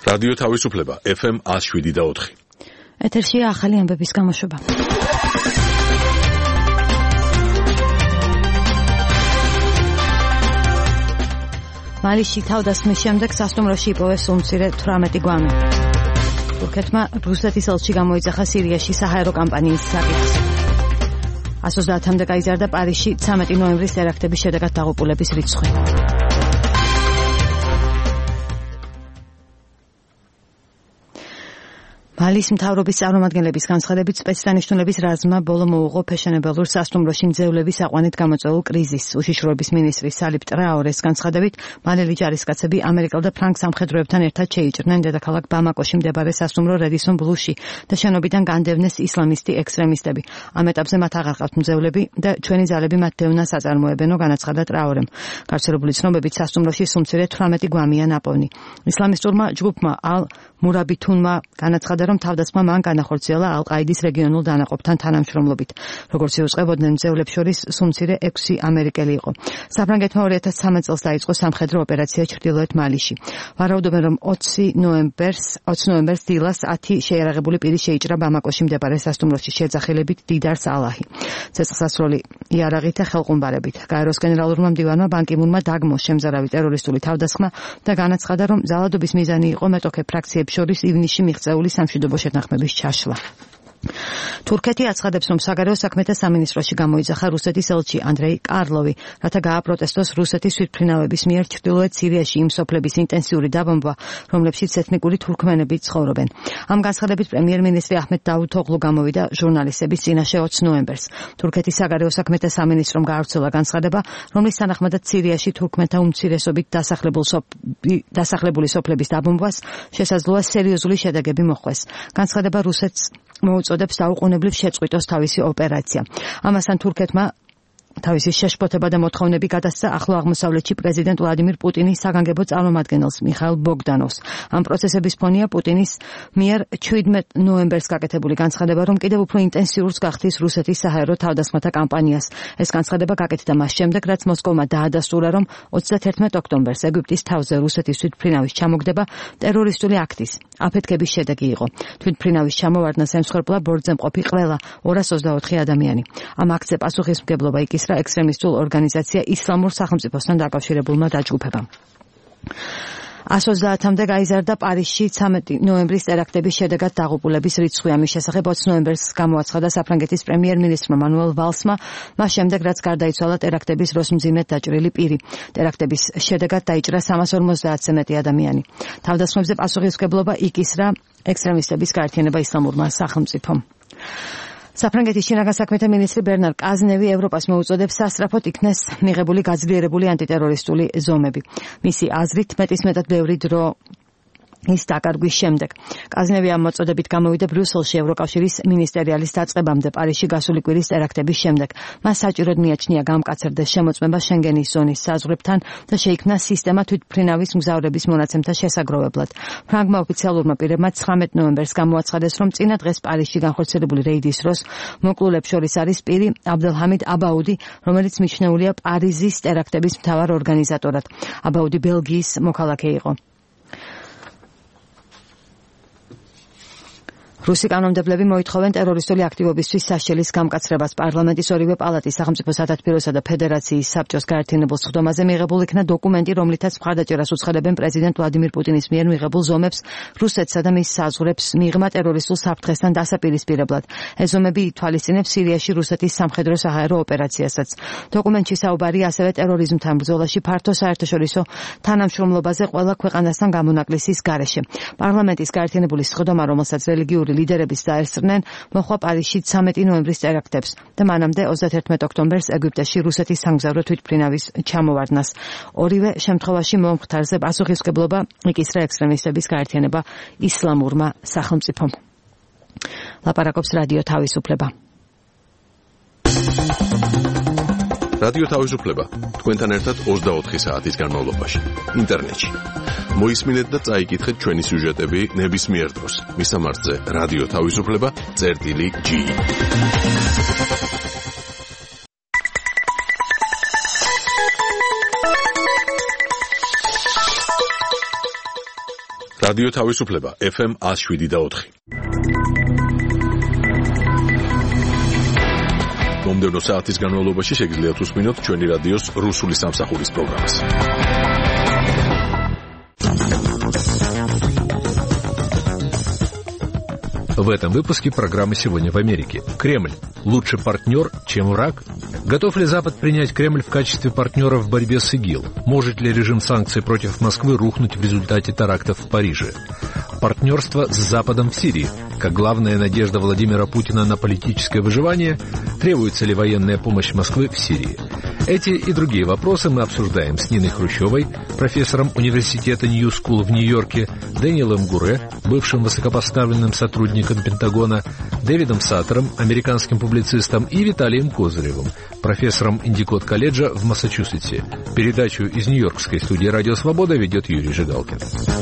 რადიო თავისუფლება FM 107.4. ეთერშია ახალი ამბების გამოშვება. მალიში თავდასხმის შემდეგ სასტუმროში იპოვეს უმცირე 18 გვამი. თურქეთმა რუსეთის ელჩი გამოიძახა სირიაში საჰაერო კამპანიის საკითხს. 130-მდე გაიზარდა პარიზში 13 ნოემბრის ტერაქტების შედეგად დაღუპულების რიცხვი. მალის მთავრობის წარმომადგენლების განცხადებით სპეცდანიშნულების რაზმმა ბოლო მოუღო ფეშენებელურ სასტუმროში მძევლების აყვანით გამოწვეულ კრიზისს. უშიშროების მინისტრი სალიბ ტრაორეს განცხადებით, მალელი ჯარისკაცები ამერიკელ და ფრანგ სამხედროებთან ერთად შეიჭრნენ დედაქალაქ ბამაკოში მდებარე სასტუმრო რედისონ ბლუში და შენობიდან განდევნეს ისლამისტი ექსტრემისტები. ამ ეტაპზე მათ აღარ ყავთ მძევლები და ჩვენი ძალები მათ დევნას აწარმოებენო, განაცხადა ტრაორემ. გავრცელებული ცნობებით სასტუმროში სუმცირე 18 გვამია ნაპოვნი. ისლამისტურმა ჯგუფმა ალ-მურაბითუნმა განაცხადა, რომ თავდასხმა მან განახორციელა ალ-ყაიდის რეგიონულ დანაყოფთან თანამშრომლობით. როგორც იუწყებოდნენ, მძევლებს შორის სუმცირე 6 ამერიკელი იყო. საფრანგეთმა 2013 წელს დაიწყო სამხედრო ოპერაცია ჩრდილოეთ მალიში. ვარაუდობენ, რომ 20 ნოემბერს დილას 10 შეიარაღებული პირი შეიჭრა ბამაკოში მდებარე სასტუმროში შეძახილებით დიდარ სალაჰი. ცეცხლსასროლი იარაღით და ხელყუმბარებით. გაეროს გენერალურმა მდივანმა ბან კი მუნმა დაგმო შემზარავი ტერორისტული თავდასხმა და განაცხადა, რომ ძალადობის მიზანი იყო მეტოქე ფრაქციებს შორის ივნისში მიღწეული სამშვიდობო შეთანხმების ჩაშლა. თურქეთი აცხადებს, რომ საგარეო საქმეთა სამინისტროში გამოიძახა რუსეთის ელჩი ანდრეი კარლოვი, რათა გააპროტესტოს რუსეთის თვითმფრინავების მიერ ჩრდილოეთ სირიაში იმ სოფლების ინტენსიური დაბომბვა, რომლებშიც ეთნიკური თურქმენები ცხოვრობენ. ამ განცხადებით პრემიერ-მინისტრი აჰმედ დავუთოღლუ გამოვიდა ჟურნალისტების წინაშე 20 ნოემბერს. თურქეთის საგარეო საქმეთა სამინისტრომ გაავრცელა განცხადება, რომლის თანახმადაც სირიაში თურქმენთა უმცირესობით დასახლებული სოფლების დაბომბვას შესაძლოა სერიოზული შედეგები მოჰყვეს. განცხადება რუსეთს მოუწოდებს დაუყოვნებლივ შეწყვიტოს თავისი ოპერაცია. ამასთან თურქეთმა თავისი შეშფოთება და მოთხოვნები გადასცა ახლო აღმოსავლეთში პრეზიდენტ ვლადიმირ პუტინის საგანგებო წარმომადგენელს მიხაილ ბოგდანოვს. ამ პროცესების ფონია პუტინის მიერ 17 ნოემბერს გაკეთებული განცხადება, რომ კიდევ უფრო ინტენსიურს გახდის რუსეთის საჰაერო თავდასხმათა კამპანიას. ეს განცხადება გაკეთდა მას შემდეგ, რაც მოსკოვმა დაადასტურა, რომ 31 ოქტომბერს ეგვიპტის თავზე რუსეთის თვითმფრინავის ჩამოგდება ტერორისტული აქტის აფეთქების შედეგი იყო. თვითმფრინავის ჩამოვარდნას ემსხვერპლა ბორცვზე მყოფი ყველა 224 ადამიანი. ამ აქტზე პასუხისმგებლობა იკისრა ექსტრემისტულ ორგანიზაცია ისლამურ სახელმწიფოსთან დაკავშირებულმა დაჯგუფებამ. 130-მდე გაიზარდა პარიზში 13 ნოემბრის ტერაქტების შედეგად დაღუპულების რიცხვი. ამის შესახებ 20 ნოემბერს გამოაცხადა საფრანგეთის პრემიერ-მინისტრმა მანუელ ვალსმა, მას შემდეგ რაც გარდაიცვალა ტერაქტების დროს მძიმედ დაჭრილი პირი. ტერაქტების შედეგად დაიჭრა 350-ზე მეტი ადამიანი. თავდასხმებზე პასუხისმგებლობა იკისრა ექსტრემისტების გაერთიანება ისლამურმა სახელმწიფომ. საფრანგეთის შინაგან საქმეთა მინისტრი ბერნარ კაზნევი ევროპას მოუწოდებს სასწრაფოდ იქნეს მიღებული გაძლიერებული ანტიტერორისტული ზომები. მისი აზრით მეტისმეტად ბევრი დრო ის დაკარგვის შემდეგ. კაზნევი ამ მოწოდებით გამოვიდა ბრიუსელში ევროკავშირის მინისტერიალის დაწყებამდე პარიზში გასული კვირის ტერაქტების შემდეგ. მას საჭიროდ მიაჩნია გამკაცრდეს შემოწმება შენგენის ზონის საზღვრებთან და შეიქმნა სისტემა თვითმფრინავის მგზავრების მონაცემთა შესაგროვებლად. ფრანგმა ოფიციალურმა პირებმა 19 ნოემბერს გამოაცხადეს, რომ წინა დღეს პარიზში განხორციელებული რეიდის დროს მოკლულებს შორის არის პირი აბდელჰამიდ აბაუდი, რომელიც მიჩნეულია პარიზის ტერაქტების მთავარ ორგანიზატორად. აბაუდი ბელგიის მოქალაქე იყო. რუსი კანონმდებლები მოითხოვენ ტერორისტული აქტივობისთვის საშელის გამკაცრებას. პარლამენტის ორივე პალატის სახელმწიფო სათათბიროსა და ფედერაციის საბჭოს გაერთიანებულ სხდომაზე მიღებულ იქნა დოკუმენტი, რომლითაც მხარდაჭერას უცხადებენ პრეზიდენტ ვლადიმირ პუტინის მიერ მიღებულ ზომებს რუსეთსა და მის საზღვრებს მიღმა ტერორისტულ საფრთხესთან დასაპირისპირებლად. ეს ზომები ითვალისწინებს სირიაში რუსეთის სამხედრო საჰაერო ოპერაციასაც. დოკუმენტში საუბარია ასევე ტერორიზმთან ბრძოლაში ფართო საერთაშორისო თანამშრომლობაზე ყველა ქვეყანასთან გამონაკლისის გარეშე. პარლამენტის გაერთიანებული სხდომა, რომელსაც რელიგიური ლიდერების დაესწრნენ, მოხვა პარიზში 13 ნოემბრის ტერაქტებს და მანამდე 31 ოქტომბერს ეგვიპტეში რუსეთის სამგზავრო თვითმფრინავის ჩამოვარდნას. ორივე შემთხვევაში მომხდარზე პასუხისმგებლობა იკისრა ექსტრემისტების გაერთიანება ისლამურმა სახელმწიფომ. ლაპარაკობს რადიო თავისუფლება. რადიო თავისუფლება თქვენთან ერთად 24 საათის განმავლობაში ინტერნეტში. მოისმინეთ და წაიკითხეთ ჩვენი სიუჟეტები ნებისმიერ დროს. მისამართზე რადიო თავისუფლება.g. რადიო თავისუფლება FM 107.4. მომდევნო საათის განმავლობაში შეგიძლიათ უსმინოთ ჩვენი რადიოს რუსული სამსახურის პროგრამას. В этом выпуске программы «Сегодня в Америке». Кремль – лучший партнер, чем враг? Готов ли Запад принять Кремль в качестве партнера в борьбе с ИГИЛ? Может ли режим санкций против Москвы рухнуть в результате терактов в Париже? Партнерство с Западом в Сирии. Как главная надежда Владимира Путина на политическое выживание, требуется ли военная помощь Москвы в Сирии? Эти и другие вопросы мы обсуждаем с Ниной Хрущевой, профессором университета Нью Скул в Нью-Йорке, Дэниелом Гуре, бывшим высокопоставленным сотрудником Пентагона, Дэвидом Саттером, американским публицистом, и Виталием Козыревым, профессором Индикот-колледжа в Массачусетсе. Передачу из нью-йоркской студии «Радио Свобода» ведет Юрий Жигалкин.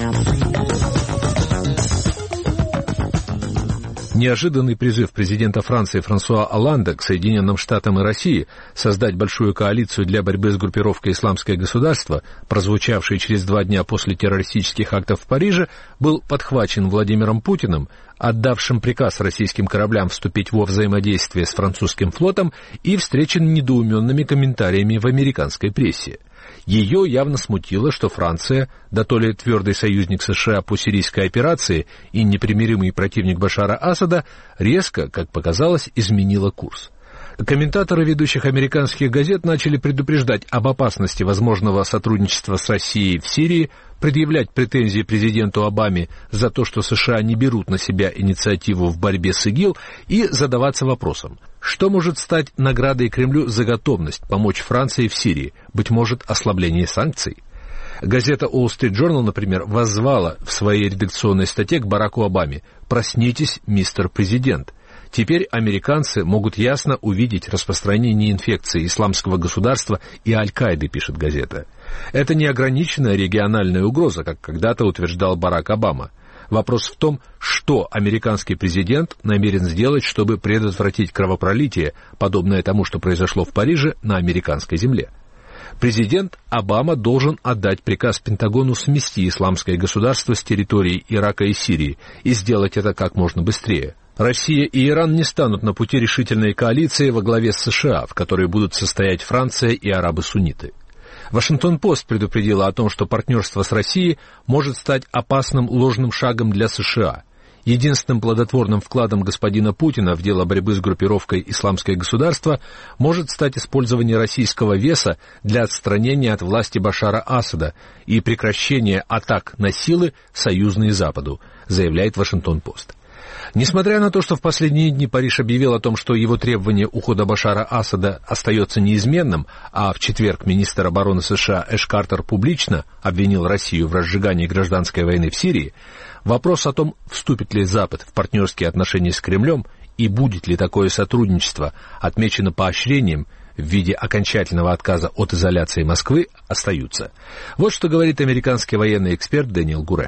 Неожиданный призыв президента Франции Франсуа Олланда к Соединенным Штатам и России создать большую коалицию для борьбы с группировкой «Исламское государство», прозвучавший через 2 дня после террористических актов в Париже, был подхвачен Владимиром Путиным, отдавшим приказ российским кораблям вступить во взаимодействие с французским флотом, и встречен недоуменными комментариями в американской прессе. Ее явно смутило, что Франция, да то ли твердый союзник США по сирийской операции и непримиримый противник Башара Асада, резко, как показалось, изменила курс. Комментаторы ведущих американских газет начали предупреждать об опасности возможного сотрудничества с Россией в Сирии, предъявлять претензии президенту Обаме за то, что США не берут на себя инициативу в борьбе с ИГИЛ, и задаваться вопросом, что может стать наградой Кремлю за готовность помочь Франции в Сирии, быть может, ослабление санкций? Газета Wall Street Journal, например, воззвала в своей редакционной статье к Бараку Обаме: «Проснитесь, мистер президент». Теперь американцы могут ясно увидеть распространение инфекции исламского государства и Аль-Каиды, пишет газета. Это не ограниченная региональная угроза, как когда-то утверждал Барак Обама. Вопрос в том, что американский президент намерен сделать, чтобы предотвратить кровопролитие, подобное тому, что произошло в Париже, на американской земле. Президент Обама должен отдать приказ Пентагону смести исламское государство с территорий Ирака и Сирии, и сделать это как можно быстрее. Россия и Иран не станут на пути решительной коалиции во главе с США, в которой будут состоять Франция и арабы-сунниты. Вашингтон-Пост предупредила о том, что партнерство с Россией может стать опасным ложным шагом для США. Единственным плодотворным вкладом господина Путина в дело борьбы с группировкой «Исламское государство» может стать использование российского веса для отстранения от власти Башара Асада и прекращения атак на силы, союзные Западу, заявляет Вашингтон-Пост. Несмотря на то, что в последние дни Париж объявил о том, что его требование ухода Башара Асада остается неизменным, а в четверг министр обороны США Эш Картер публично обвинил Россию в разжигании гражданской войны в Сирии, вопрос о том, вступит ли Запад в партнерские отношения с Кремлем и будет ли такое сотрудничество отмечено поощрением в виде окончательного отказа от изоляции Москвы, остаются. Вот что говорит американский военный эксперт Дэниел Гуре.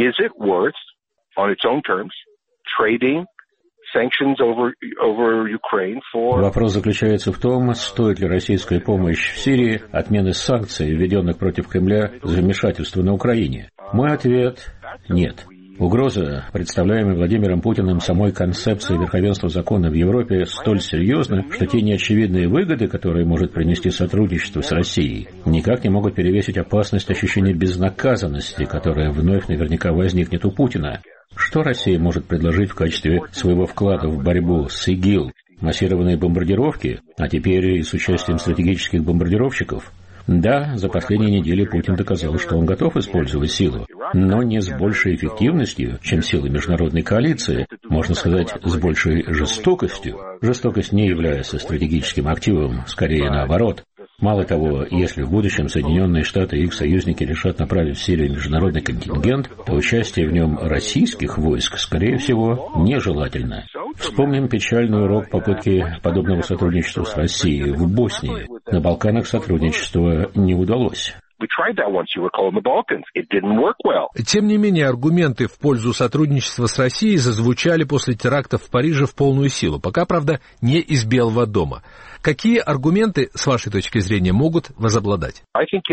Вопрос заключается в том, стоит ли российская помощь в Сирии отмены санкций, введенных против Кремля за вмешательство на Украине. Мой ответ – нет. Угроза, представляемая Владимиром Путиным самой концепции верховенства закона в Европе, столь серьезна, что те неочевидные выгоды, которые может принести сотрудничество с Россией, никак не могут перевесить опасность ощущения безнаказанности, которая вновь наверняка возникнет у Путина. Что Россия может предложить в качестве своего вклада в борьбу с ИГИЛ? Массированные бомбардировки, а теперь и с участием стратегических бомбардировщиков? Да, за последние недели Путин доказал, что он готов использовать силу, но не с большей эффективностью, чем силы международной коалиции, можно сказать, с большей жестокостью. Жестокость не является стратегическим активом, скорее наоборот. Мало того, если в будущем Соединенные Штаты и их союзники решат направить в Сирию международный контингент, то участие в нем российских войск, скорее всего, нежелательно. Вспомним печальный урок попытки подобного сотрудничества с Россией в Боснии. На Балканах сотрудничество не удалось. Тем не менее, аргументы в пользу сотрудничества с Россией зазвучали после терактов в Париже в полную силу, пока, правда, не из Белого дома. Какие аргументы, с вашей точки зрения, могут возобладать?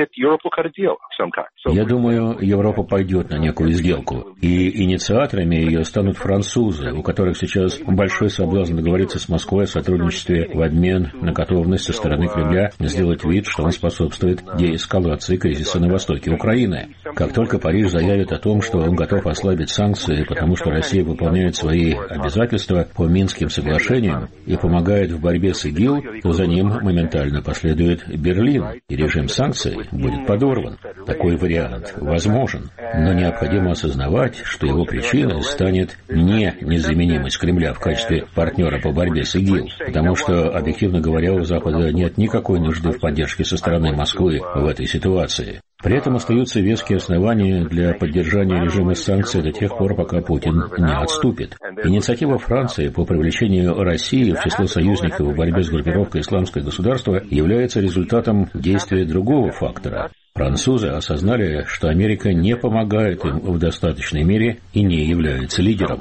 Я думаю, Европа пойдет на некую сделку. И инициаторами ее станут французы, у которых сейчас большой соблазн договориться с Москвой о сотрудничестве в обмен на готовность со стороны Кремля сделать вид, что он способствует деэскалации кризиса на востоке Украины. Как только Париж заявит о том, что он готов ослабить санкции, потому что Россия выполняет свои обязательства по Минским соглашениям и помогает в борьбе с ИГИЛ, то за ним моментально последует Берлин, и режим санкций будет подорван. Такой вариант возможен, но необходимо осознавать, что его причиной станет не незаменимость Кремля в качестве партнера по борьбе с ИГИЛ, потому что, объективно говоря, у Запада нет никакой нужды в поддержке со стороны Москвы в этой ситуации. При этом остаются веские основания для поддержания режима санкций до тех пор, пока Путин не отступит. Инициатива Франции по привлечению России в число союзников в борьбе с группировкой «Исламское государство» является результатом действия другого фактора. Французы осознали, что Америка не помогает им в достаточной мере и не является лидером.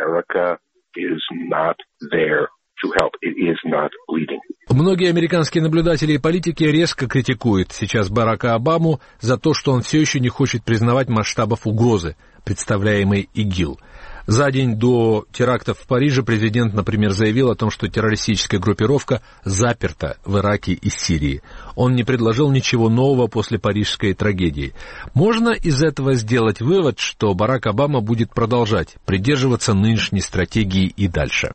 Многие американские наблюдатели и политики резко критикуют сейчас Барака Обаму за то, что он все еще не хочет признавать масштабов угрозы, представляемой ИГИЛ. За день до терактов в Париже президент, например, заявил о том, что террористическая группировка заперта в Ираке и Сирии. Он не предложил ничего нового после парижской трагедии. Можно из этого сделать вывод, что Барак Обама будет продолжать придерживаться нынешней стратегии и дальше?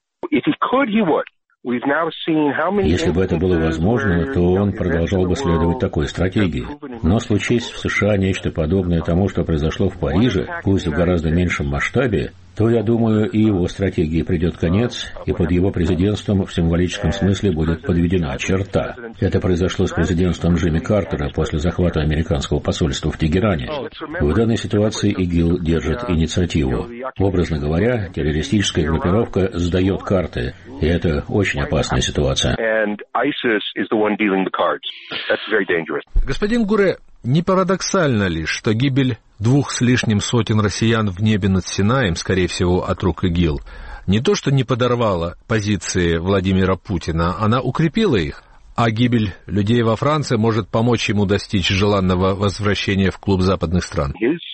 Если бы это было возможно, то он продолжал бы следовать такой стратегии. Но случись в США нечто подобное тому, что произошло в Париже, пусть в гораздо меньшем масштабе, то, я думаю, и его стратегии придет конец, и под его президентством в символическом смысле будет подведена черта. Это произошло с президентством Джимми Картера после захвата американского посольства в Тегеране. В данной ситуации ИГИЛ держит инициативу. Образно говоря, террористическая группировка сдает карты, и это очень опасная ситуация. Господин Гуре, не парадоксально ли, что гибель 2 с лишним сотен россиян в небе над Синаем, скорее всего, от рук ИГИЛ, не то что не подорвала позиции Владимира Путина, она укрепила их, а гибель людей во Франции может помочь ему достичь желанного возвращения в клуб западных стран?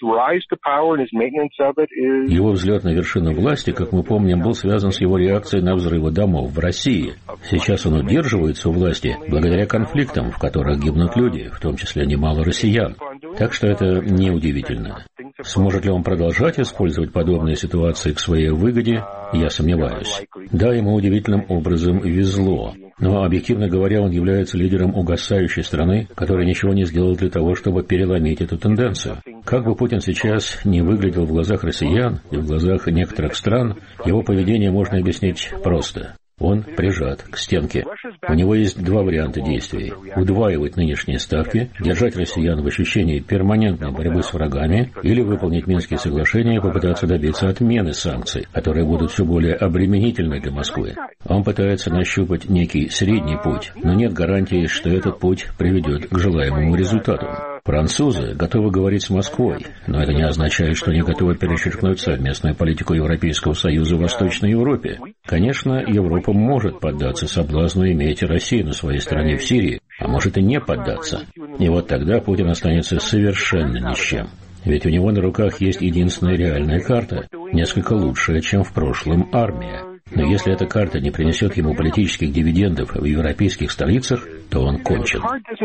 Его взлет на вершину власти, как мы помним, был связан с его реакцией на взрывы домов в России. Сейчас он удерживается у власти благодаря конфликтам, в которых гибнут люди, в том числе немало россиян. Так что это неудивительно. Сможет ли он продолжать использовать подобные ситуации к своей выгоде, я сомневаюсь. Да, ему удивительным образом везло. Но, объективно говоря, он является лидером угасающей страны, которая ничего не сделала для того, чтобы переломить эту тенденцию. Как бы Путин сейчас не выглядел в глазах россиян и в глазах некоторых стран, его поведение можно объяснить просто. Он прижат к стенке. У него есть 2 варианта действий. Удваивать нынешние ставки, держать россиян в ощущении перманентной борьбы с врагами или выполнить Минские соглашения и попытаться добиться отмены санкций, которые будут все более обременительны для Москвы. Он пытается нащупать некий средний путь, но нет гарантии, что этот путь приведет к желаемому результату. Французы готовы говорить с Москвой, но это не означает, что они готовы перечеркнуть совместную политику Европейского Союза в Восточной Европе. Конечно, Европа может поддаться соблазну иметь Россию на своей стороне в Сирии, а может и не поддаться. И вот тогда Путин останется совершенно ни с чем. Ведь у него на руках есть единственная реальная карта, несколько лучшая, чем в прошлом армия. Но если эта карта не принесет ему политических дивидендов в европейских столицах, то он кончен.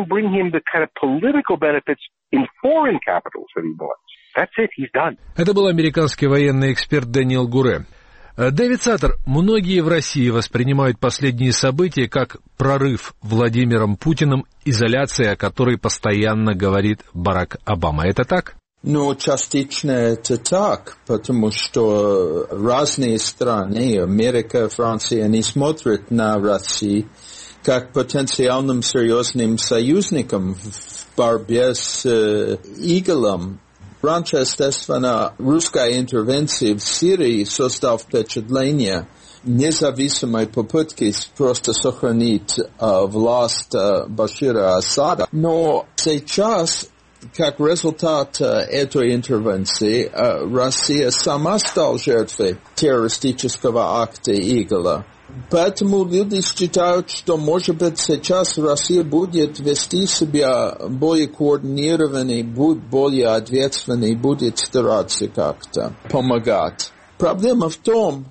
Это был американский военный эксперт Дэниел Гуре. Дэвид Саттер, многие в России воспринимают последние события как прорыв Владимиром Путиным изоляции, о которой постоянно говорит Барак Обама. Это так? Ну, частично это так, потому что разные страны, Америка, Франция, они смотрят на Россию как потенциальным серьезным союзником в борьбе с ИГИЛом. Раньше, естественно, русская интервенция в Сирии создала впечатление независимой попытки просто сохранить власть Башира Асада. Но сейчас, как результат этой интервенции, Россия сама стала жертвой террористического акта ИГИЛа. Поэтому люди считают, что, может быть, сейчас Россия будет вести себя более координированно, будет более ответственно, будет стараться как-то помогать. Проблема в том,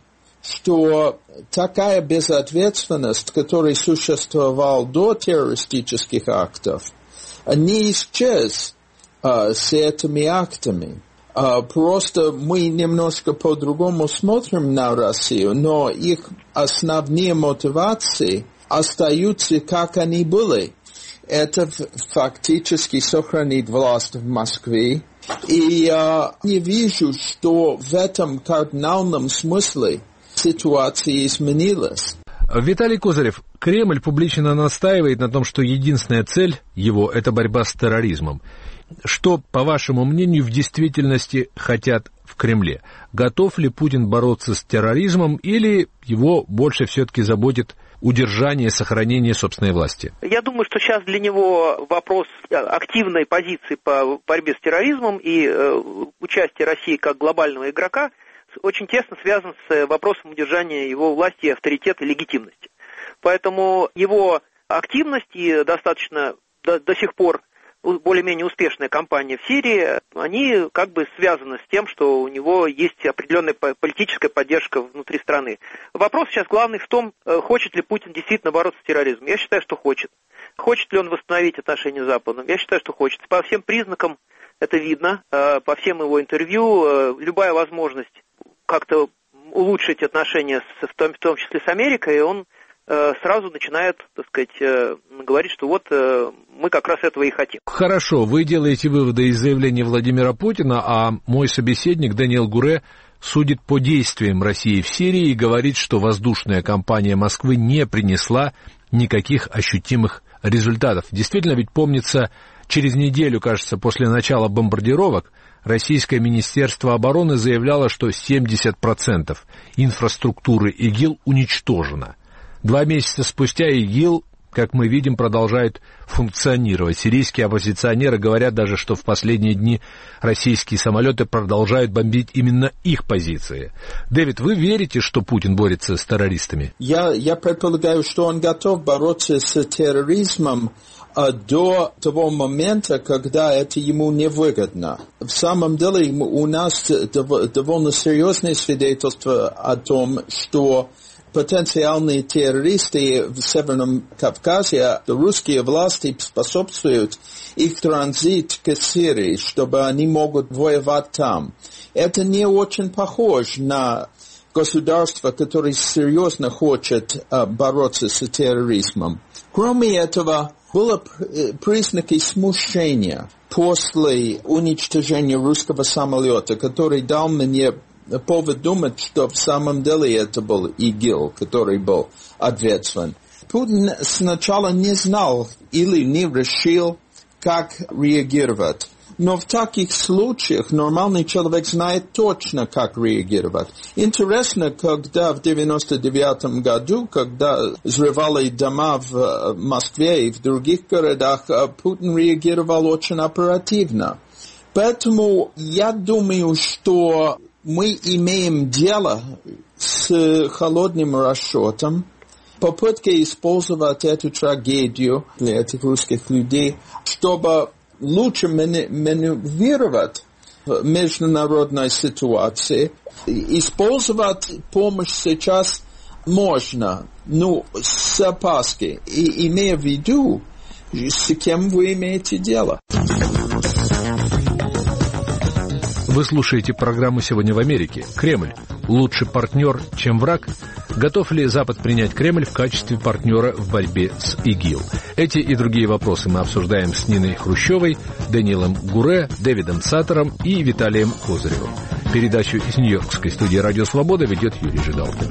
что такая безответственность, которая существовала до террористических актов, не исчез с этими актами. Просто мы немножко по-другому смотрим на Россию, но их основные мотивации остаются, как они были. Это фактически сохранить власть в Москве. И я не вижу, что в этом кардинальном смысле ситуация изменилась. Виталий Козырев, Кремль публично настаивает на том, что единственная цель его – это борьба с терроризмом. Что, по вашему мнению, в действительности хотят в Кремле? Готов ли Путин бороться с терроризмом или его больше все-таки заботит удержание, сохранение собственной власти? Я думаю, что сейчас для него вопрос активной позиции по борьбе с терроризмом и участия России как глобального игрока очень тесно связан с вопросом удержания его власти, авторитета и легитимности. Поэтому его активность и достаточно до сих пор более-менее успешная кампания в Сирии, они как бы связаны с тем, что у него есть определенная политическая поддержка внутри страны. Вопрос сейчас главный в том, хочет ли Путин действительно бороться с терроризмом. Я считаю, что хочет. Хочет ли он восстановить отношения с Западом? Я считаю, что хочет. По всем признакам это видно, по всем его интервью, любая возможность как-то улучшить отношения, в том числе с Америкой, он сразу начинает, так сказать, говорить, что вот мы как раз этого и хотим. Хорошо, вы делаете выводы из заявления Владимира Путина, а мой собеседник Даниэл Гуре судит по действиям России в Сирии и говорит, что воздушная кампания Москвы не принесла никаких ощутимых результатов. Действительно, ведь помнится, через неделю, кажется, после начала бомбардировок, Российское Министерство обороны заявляло, что 70% инфраструктуры ИГИЛ уничтожено. 2 месяца спустя ИГИЛ, как мы видим, продолжает функционировать. Сирийские оппозиционеры говорят даже, что в последние дни российские самолеты продолжают бомбить именно их позиции. Дэвид, вы верите, что Путин борется с террористами? Я предполагаю, что он готов бороться с терроризмом до того момента, когда это ему невыгодно. В самом деле у нас довольно серьезные свидетельства о том, что потенциальные террористы в Северном Кавказе, русские власти способствуют их транзит к Сирии, чтобы они могут воевать там. Это не очень похоже на государство, которое серьезно хочет бороться с терроризмом. Кроме этого, были признаки смущения после уничтожения русского самолета, который дал мне повод думать, что в самом деле это был ИГИЛ, который был ответственен. Путин сначала не знал или не решил, как реагировать. Но в таких случаях нормальный человек знает точно, как реагировать. Интересно, когда в 1999 году, когда взрывали дома в Москве и в других городах, Путин реагировал очень оперативно. Поэтому я думаю, что мы имеем дело с холодным расчетом, попыткой использовать эту трагедию для этих русских людей, чтобы лучше маневрировать в международной ситуации. Использовать помощь сейчас можно, но с опаской, и имея в виду, с кем вы имеете дело. Вы слушаете программу «Сегодня в Америке». Кремль – лучший партнер, чем враг? Готов ли Запад принять Кремль в качестве партнера в борьбе с ИГИЛ? Эти и другие вопросы мы обсуждаем с Ниной Хрущевой, Даниэлом Гуре, Дэвидом Саттером и Виталием Козыревым. Передачу из Нью-Йоркской студии «Радио Свобода» ведет Юрий Жигалкин.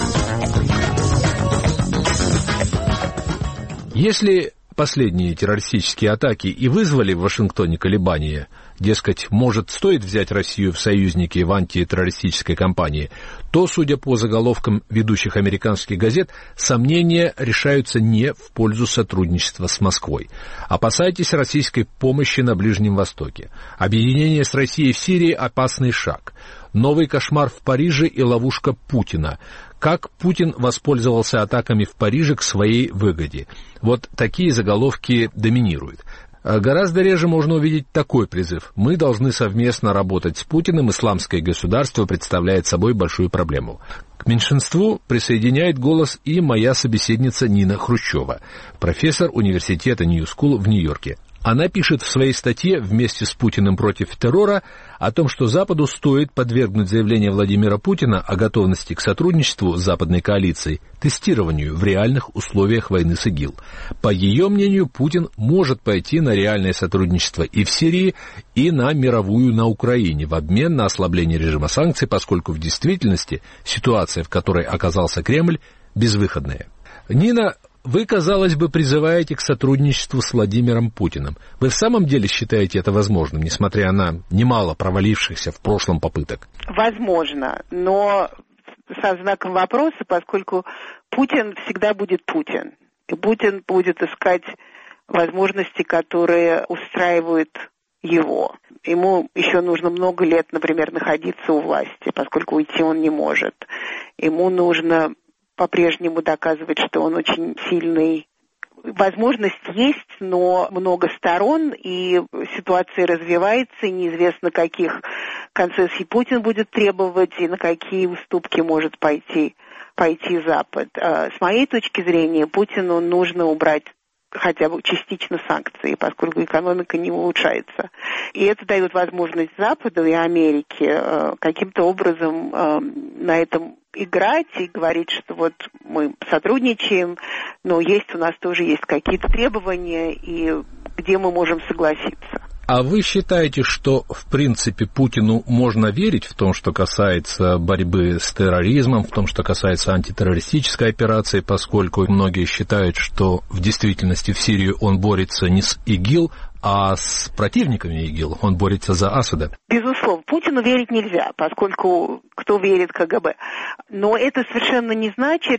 Если последние террористические атаки и вызвали в Вашингтоне колебания, дескать, может, стоит взять Россию в союзники в антитеррористической кампании, то, судя по заголовкам ведущих американских газет, сомнения решаются не в пользу сотрудничества с Москвой. Опасайтесь российской помощи на Ближнем Востоке. Объединение с Россией в Сирии – опасный шаг. Новый кошмар в Париже и ловушка Путина. Как Путин воспользовался атаками в Париже к своей выгоде. Вот такие заголовки доминируют. Гораздо реже можно увидеть такой призыв. Мы должны совместно работать с Путиным, исламское государство представляет собой большую проблему. К меньшинству присоединяет голос и моя собеседница Нина Хрущева, профессор университета Нью-Скул в Нью-Йорке. Она пишет в своей статье «Вместе с Путиным против террора» о том, что Западу стоит подвергнуть заявление Владимира Путина о готовности к сотрудничеству с западной коалицией тестированию в реальных условиях войны с ИГИЛ. По ее мнению, Путин может пойти на реальное сотрудничество и в Сирии, и на мировую на Украине в обмен на ослабление режима санкций, поскольку в действительности ситуация, в которой оказался Кремль, безвыходная. Нина, вы, казалось бы, призываете к сотрудничеству с Владимиром Путиным. Вы в самом деле считаете это возможным, несмотря на немало провалившихся в прошлом попыток? Возможно, но со знаком вопроса, поскольку Путин всегда будет Путин. И Путин будет искать возможности, которые устраивают его. Ему еще нужно много лет, например, находиться у власти, поскольку уйти он не может. Ему нужно по-прежнему доказывать, что он очень сильный. Возможность есть, но много сторон, и ситуация развивается, и неизвестно, каких концессий Путин будет требовать, и на какие уступки может пойти Запад. С моей точки зрения, Путину нужно убрать хотя бы частично санкции, поскольку экономика не улучшается. И это дает возможность Западу и Америке каким-то образом на этом играть и говорить, что вот мы сотрудничаем, но у нас тоже есть какие-то требования, и где мы можем согласиться. А вы считаете, что, в принципе, Путину можно верить в том, что касается борьбы с терроризмом, в том, что касается антитеррористической операции, поскольку многие считают, что в действительности в Сирии он борется не с ИГИЛ, а с противниками ИГИЛ, он борется за Асада? Безусловно, Путину верить нельзя, поскольку кто верит КГБ. Но это совершенно не значит,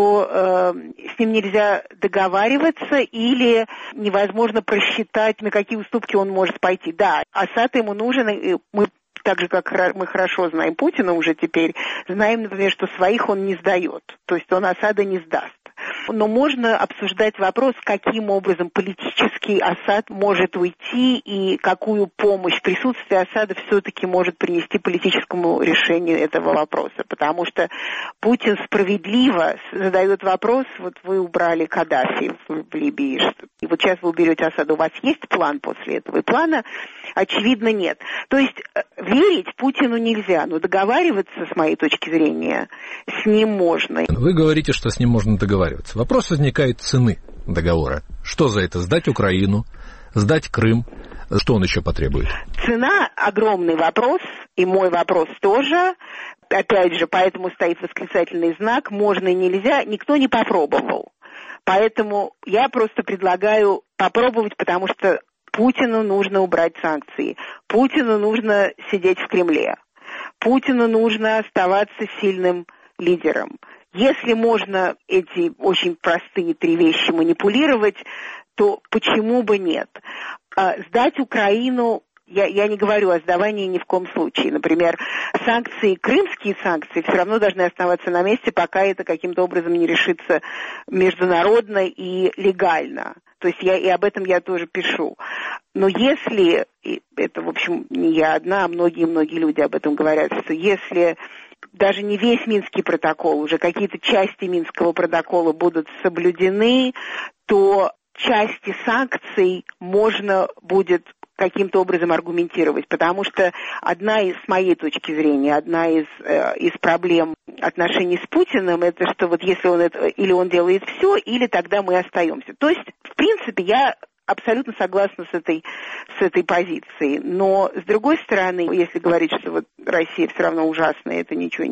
что с ним нельзя договариваться или невозможно просчитать, на какие уступки он может пойти. Да, Асад ему нужен, и мы так же, как мы хорошо знаем Путина уже теперь, знаем, например, что своих он не сдает, то есть он Асада не сдаст. Но можно обсуждать вопрос, каким образом политический Асад может уйти и какую помощь присутствие Асада все-таки может принести политическому решению этого вопроса. Потому что Путин справедливо задает вопрос, вот вы убрали Каддафи в Либии, и вот сейчас вы уберете Асада, у вас есть план после этого? И плана, очевидно, нет. То есть верить Путину нельзя, но договариваться, с моей точки зрения, с ним можно. Вы говорите, что с ним можно договариваться. Вопрос возникает цены договора. Что за это? Сдать Украину, сдать Крым? Что он еще потребует? Цена – огромный вопрос, и мой вопрос тоже. Опять же, поэтому стоит восклицательный знак. Можно и нельзя. Никто не попробовал. Поэтому я просто предлагаю попробовать, потому что Путину нужно убрать санкции. Путину нужно сидеть в Кремле. Путину нужно оставаться сильным лидером. Если можно эти очень простые 3 вещи манипулировать, то почему бы нет? Сдать Украину, я не говорю о сдавании ни в коем случае. Например, санкции, крымские санкции все равно должны оставаться на месте, пока это каким-то образом не решится международно и легально. То есть и об этом я тоже пишу. Но если, и это, в общем, не я одна, а многие люди об этом говорят, что если даже не весь Минский протокол, уже какие-то части Минского протокола будут соблюдены, то части санкций можно будет каким-то образом аргументировать, потому что с моей точки зрения, одна из проблем отношений с Путиным, это что вот если он это, или он делает все, или тогда мы остаемся. То есть, в принципе, я абсолютно согласна с этой позицией. Но, с другой стороны, если говорить, что вот Россия все равно ужасная, это ничего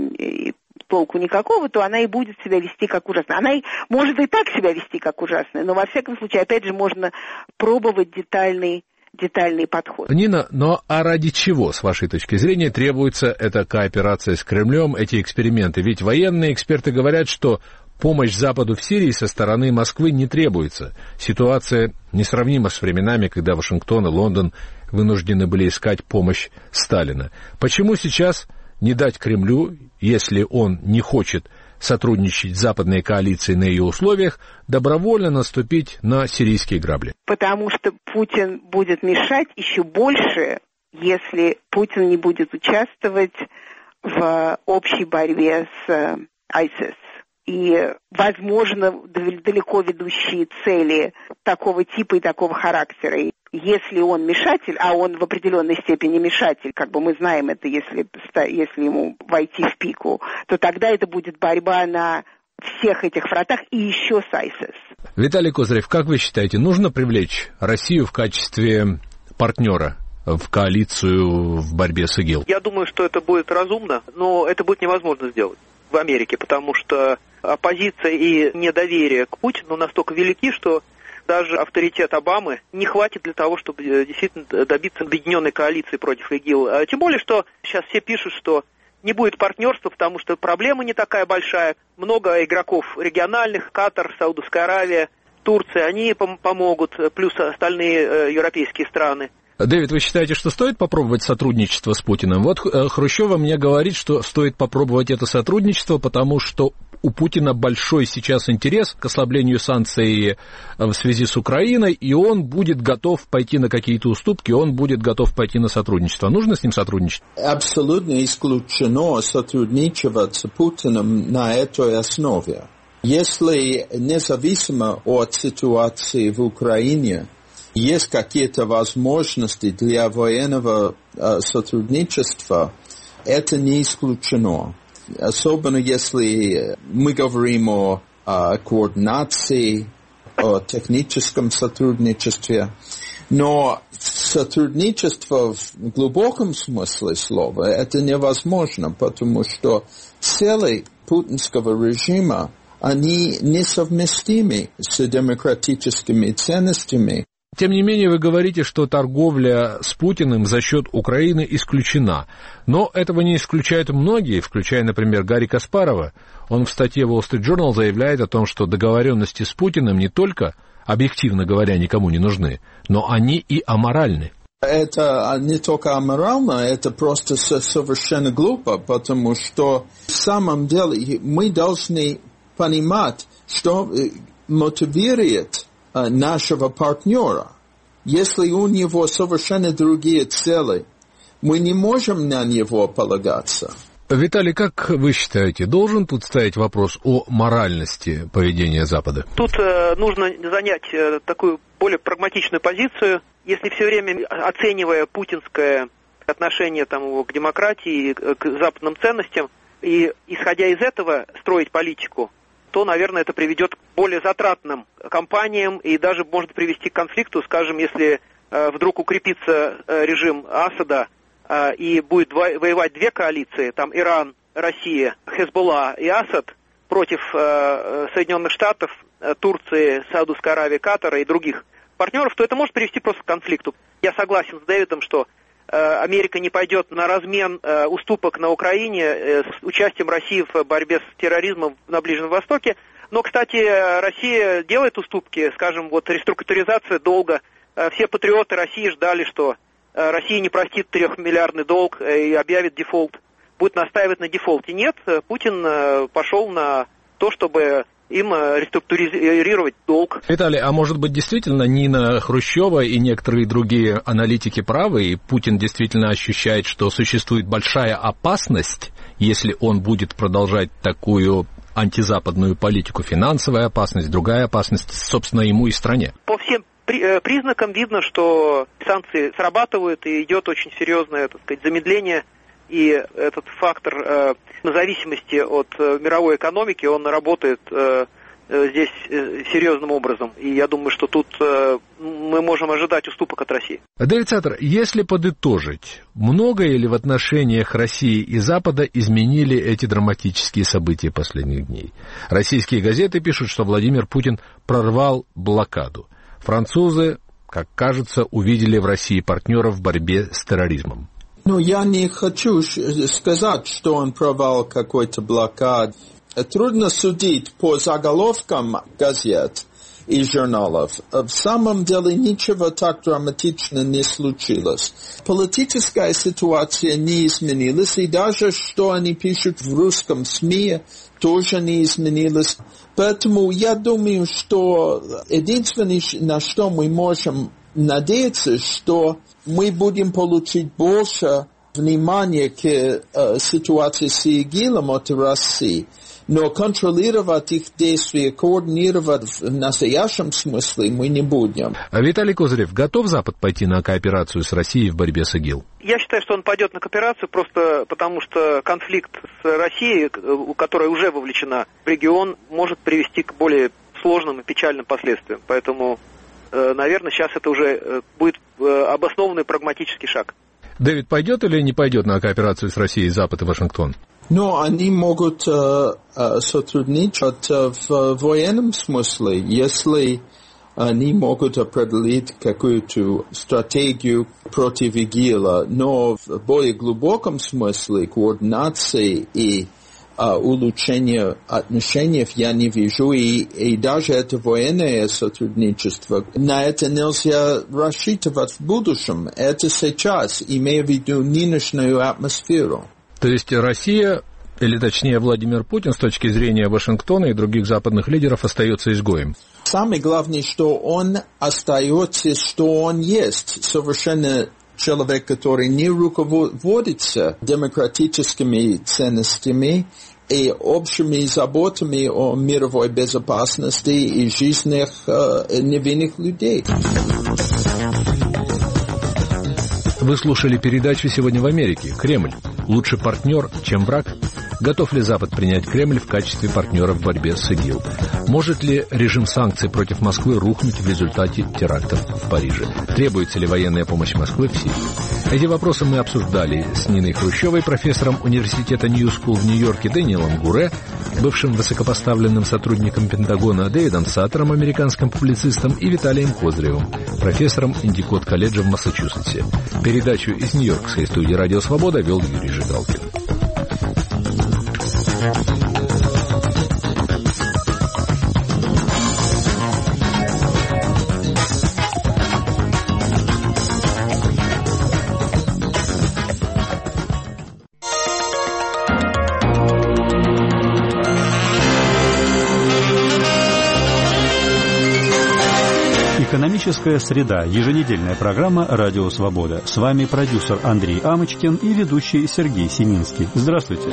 толку никакого, то она и будет себя вести как ужасная. Она может и так себя вести как ужасная, но, во всяком случае, опять же, можно пробовать детальный подход. Нина, а ради чего, с вашей точки зрения, требуется эта кооперация с Кремлем, эти эксперименты? Ведь военные эксперты говорят, что помощь Западу в Сирии со стороны Москвы не требуется. Ситуация несравнима с временами, когда Вашингтон и Лондон вынуждены были искать помощь Сталина. Почему сейчас не дать Кремлю, если он не хочет сотрудничать с западной коалицией на ее условиях, добровольно наступить на сирийские грабли? Потому что Путин будет мешать еще больше, если Путин не будет участвовать в общей борьбе с ISIS. И, возможно, далеко ведущие цели такого типа и такого характера. И если он мешатель, а он в определенной степени мешатель, как бы мы знаем это, если ему войти в пику, то тогда это будет борьба на всех этих фронтах и еще с ISIS. Виталий Козырев, как вы считаете, нужно привлечь Россию в качестве партнера в коалицию в борьбе с ИГИЛ? Я думаю, что это будет разумно, но это будет невозможно сделать в Америке, потому что оппозиция и недоверие к Путину настолько велики, что даже авторитет Обамы не хватит для того, чтобы действительно добиться объединенной коалиции против ИГИЛ. Тем более, что сейчас все пишут, что не будет партнерства, потому что проблема не такая большая. Много игроков региональных, Катар, Саудовская Аравия, Турция, они помогут, плюс остальные европейские страны. Дэвид, вы считаете, что стоит попробовать сотрудничество с Путиным? Вот Хрущева мне говорит, что стоит попробовать это сотрудничество, потому что у Путина большой сейчас интерес к ослаблению санкций в связи с Украиной, и он будет готов пойти на какие-то уступки, он будет готов пойти на сотрудничество. Нужно с ним сотрудничать? Абсолютно исключено сотрудничать с Путиным на этой основе. Если независимо от ситуации в Украине есть какие-то возможности для военного сотрудничества, это не исключено. Особенно если мы говорим о координации, о техническом сотрудничестве. Но сотрудничество в глубоком смысле слова это невозможно, потому что цели путинского режима, они несовместимы с демократическими ценностями. Тем не менее, вы говорите, что торговля с Путиным за счет Украины исключена. Но этого не исключают многие, включая, например, Гарри Каспарова. Он в статье Wall Street Journal заявляет о том, что договоренности с Путиным не только, объективно говоря, никому не нужны, но они и аморальны. Это не только аморально, это просто совершенно глупо, потому что в самом деле мы должны понимать, что мотивирует нашего партнера. Если у него совершенно другие цели, мы не можем на него полагаться. Виталий, как вы считаете, должен тут стоять вопрос о моральности поведения Запада? Тут нужно занять такую более прагматичную позицию. Если все время, оценивая путинское отношение там, к демократии, к западным ценностям, и исходя из этого строить политику, то, наверное, это приведет к более затратным кампаниям и даже может привести к конфликту, скажем, если вдруг укрепится режим Асада и будет воевать две коалиции, там Иран, Россия, Хезболла и Асад против Соединенных Штатов, Турции, Саудовской Аравии, Катара и других партнеров, то это может привести просто к конфликту. Я согласен с Дэвидом, что Америка не пойдет на размен уступок на Украине с участием России в борьбе с терроризмом на Ближнем Востоке. Но, кстати, Россия делает уступки, скажем, вот реструктуризация долга. Все патриоты России ждали, что Россия не простит 3-миллиардный долг и объявит дефолт. Будет настаивать на дефолте. Нет, Путин пошел на то, чтобы им реструктуризировать долг. Виталий, а может быть действительно Нина Хрущева и некоторые другие аналитики правы, и Путин действительно ощущает, что существует большая опасность, если он будет продолжать такую антизападную политику, финансовая опасность, другая опасность, собственно, ему и стране? По всем признакам видно, что санкции срабатывают, и идет очень серьезное, так сказать, замедление. И этот фактор зависимости от мировой экономики, он работает здесь серьезным образом. И я думаю, что тут мы можем ожидать уступок от России. Дэвид Саттер, если подытожить, многое ли в отношениях России и Запада изменили эти драматические события последних дней? Российские газеты пишут, что Владимир Путин прорвал блокаду. Французы, как кажется, увидели в России партнера в борьбе с терроризмом. Ну, я не хочу сказать, что он провал какой-то блокад. Трудно судить по заголовкам газет. и журналов. В самом деле ничего так драматично не случилось. Политическая ситуация не изменилась, и даже что они пишут в русском СМИ, тоже не изменилось. Поэтому я думаю, что единственное, на что мы можем надеяться, что мы будем получить больше внимания к ситуации с ИГИЛом от России. Но контролировать их действия, координировать в настоящем смысле мы не будем. Виталий Козырев, готов Запад пойти на кооперацию с Россией в борьбе с ИГИЛ? Я считаю, что он пойдет на кооперацию просто потому, что конфликт с Россией, которая уже вовлечена в регион, может привести к более сложным и печальным последствиям. Поэтому, наверное, сейчас это уже будет обоснованный прагматический шаг. Дэвид, пойдет или не пойдет на кооперацию с Россией Запад и Вашингтон? Но они могут сотрудничать в военном смысле, если они могут определить какую-то стратегию против ИГИЛа, но в более глубоком смысле координации и улучшения отношений я не вижу, и даже это военное сотрудничество, на это нельзя рассчитывать в будущем. Это сейчас, имея в виду нынешнюю атмосферу. То есть Россия, или точнее Владимир Путин, с точки зрения Вашингтона и других западных лидеров, остается изгоем? Самое главное, что он остается, что он есть, совершенно человек, который не руководится демократическими ценностями и общими заботами о мировой безопасности и жизнях невинных людей. Вы слушали передачу «Сегодня в Америке». Кремль. Лучше партнер, чем враг? Готов ли Запад принять Кремль в качестве партнера в борьбе с ИГИЛ? Может ли режим санкций против Москвы рухнуть в результате терактов в Париже? Требуется ли военная помощь Москвы в Сирии? Эти вопросы мы обсуждали с Ниной Хрущевой, профессором университета Нью-Скул в Нью-Йорке, Дэниелом Гуре, бывшим высокопоставленным сотрудником Пентагона Дэвидом Саттером, американским публицистом, и Виталием Козыревым, профессором Индикот-колледжа в Массачусетсе. Передачу из Нью-Йоркской студии «Радио Свобода» вел Юрий Жигалкин. Экономическая среда. Еженедельная программа «Радио Свобода». С вами продюсер Андрей Амочкин и ведущий Сергей Семинский. Здравствуйте.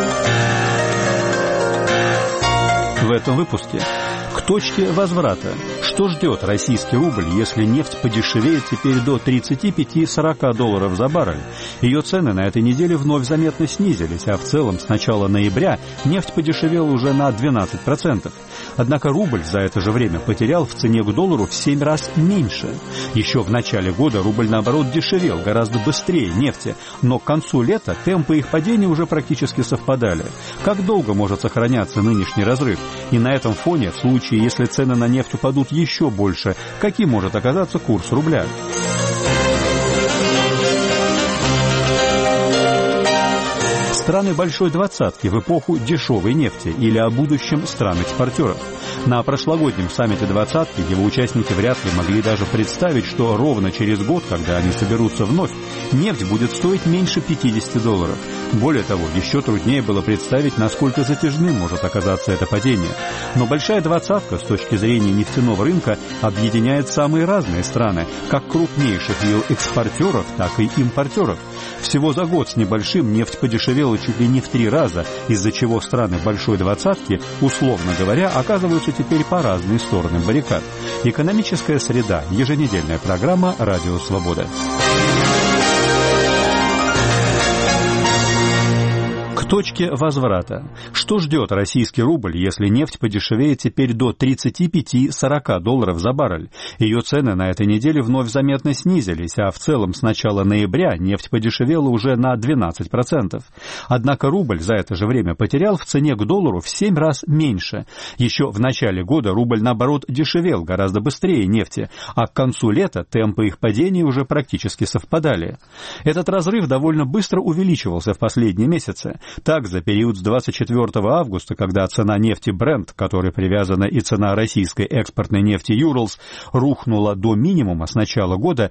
В этом выпуске. К точке возврата. Что ждет российский рубль, если нефть подешевеет теперь до 35-40 долларов за баррель? Ее цены на этой неделе вновь заметно снизились, а в целом с начала ноября нефть подешевела уже на 12%. Однако рубль за это же время потерял в цене к доллару в 7 раз меньше. Еще в начале года рубль, наоборот, дешевел гораздо быстрее нефти, но к концу лета темпы их падения уже практически совпадали. Как долго может сохраняться нынешний разрыв? И на этом фоне, в случае, если цены на нефть упадут еще больше, каким может оказаться курс рубля? Страны Большой Двадцатки в эпоху дешевой нефти или о будущем стран-экспортеров. На прошлогоднем саммите «Двадцатки» его участники вряд ли могли даже представить, что ровно через год, когда они соберутся вновь, нефть будет стоить меньше 50 долларов. Более того, еще труднее было представить, насколько затяжным может оказаться это падение. Но Большая Двадцатка с точки зрения нефтяного рынка объединяет самые разные страны, как крупнейших ее экспортеров, так и импортеров. Всего за год с небольшим нефть подешевела чуть ли не в 3 раза, из-за чего страны Большой Двадцатки, условно говоря, оказываются теперь по разные стороны баррикад. Экономическая среда. Еженедельная программа «Радио Свобода». К точке возврата. Что ждет российский рубль, если нефть подешевеет теперь до 35-40 долларов за баррель? Ее цены на этой неделе вновь заметно снизились, а в целом с начала ноября нефть подешевела уже на 12%. Однако рубль за это же время потерял в цене к доллару в 7 раз меньше. Еще в начале года рубль, наоборот, дешевел гораздо быстрее нефти, а к концу лета темпы их падения уже практически совпадали. Этот разрыв довольно быстро увеличивался в последние месяцы. Так, за период с 24 августа, когда цена нефти Brent, к которой привязана и цена российской экспортной нефти Urals, рухнула до минимума с начала года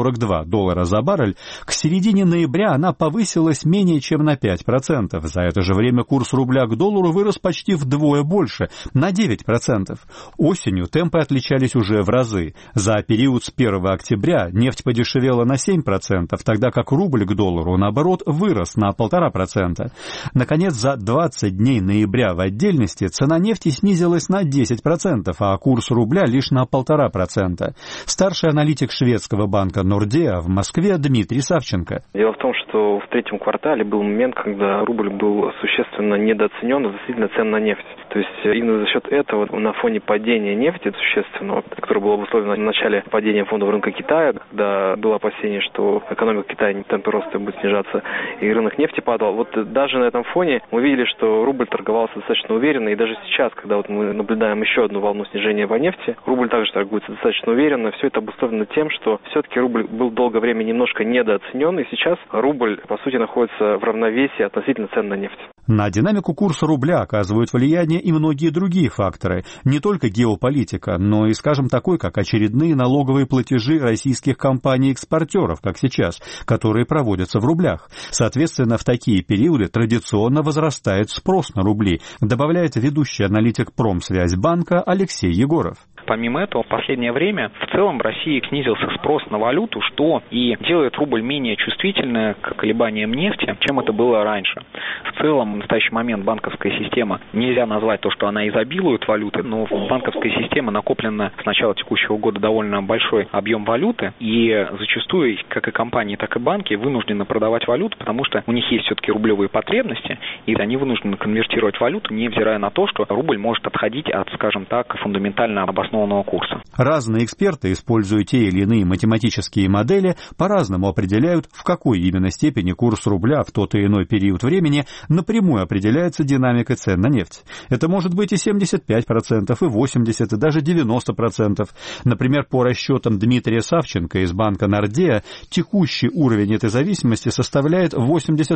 $42 за баррель, к середине ноября она повысилась менее чем на 5%. За это же время курс рубля к доллару вырос почти вдвое больше, на 9%. Осенью темпы отличались уже в разы. За период с 1 октября нефть подешевела на 7%, тогда как рубль к доллару, наоборот, вырос на 1,5%. Наконец, за 20 дней ноября в отдельности цена нефти снизилась на 10%, а курс рубля лишь на 1,5%. Старший аналитик шведского банка Nordea в Москве Дмитрий Савченко. Дело в том, что в третьем квартале был момент, когда рубль был существенно недооценен относительно цен на нефть. То есть именно за счет этого на фоне падения нефти существенного, которое было обусловлено в начале падения фондов рынка Китая, когда было опасение, что экономика Китая темпы роста будет снижаться и рынок нефти падал. Вот даже на этом фоне мы видели, что рубль торговался достаточно уверенно, и даже сейчас, когда вот мы наблюдаем еще одну волну снижения по нефти, рубль также торгуется достаточно уверенно. Все это обусловлено тем, что все-таки рубль был долгое время немножко недооценен, и сейчас рубль, по сути, находится в равновесии относительно цен на нефть. На динамику курса рубля оказывают влияние и многие другие факторы, не только геополитика, но и, скажем, такой, как очередные налоговые платежи российских компаний-экспортеров, как сейчас, которые проводятся в рублях. Соответственно, в такие периоды традиционно возрастает спрос на рубли, добавляет ведущий аналитик Промсвязьбанка Алексей Егоров. Помимо этого, в последнее время в целом в России снизился спрос на валюту, что и делает рубль менее чувствительным к колебаниям нефти, чем это было раньше. В целом, в настоящий момент банковская система, нельзя назвать то, что она изобилует валютой, но в банковской системе накоплено с начала текущего года довольно большой объем валюты, и зачастую, как и компании, так и банки вынуждены продавать валюту, потому что у них есть все-таки рублевые потребности, и они вынуждены конвертировать валюту, невзирая на то, что рубль может отходить от, скажем так, фундаментально обоснованного курса. Разные эксперты, используя те или иные математические модели, по-разному определяют, в какой именно степени курс рубля в тот и иной период времени напрямую определяется динамикой цен на нефть. Это может быть и 75%, и 80%, и даже 90%. Например, по расчетам Дмитрия Савченко из банка Nordea, текущий уровень этой зависимости составляет 88%.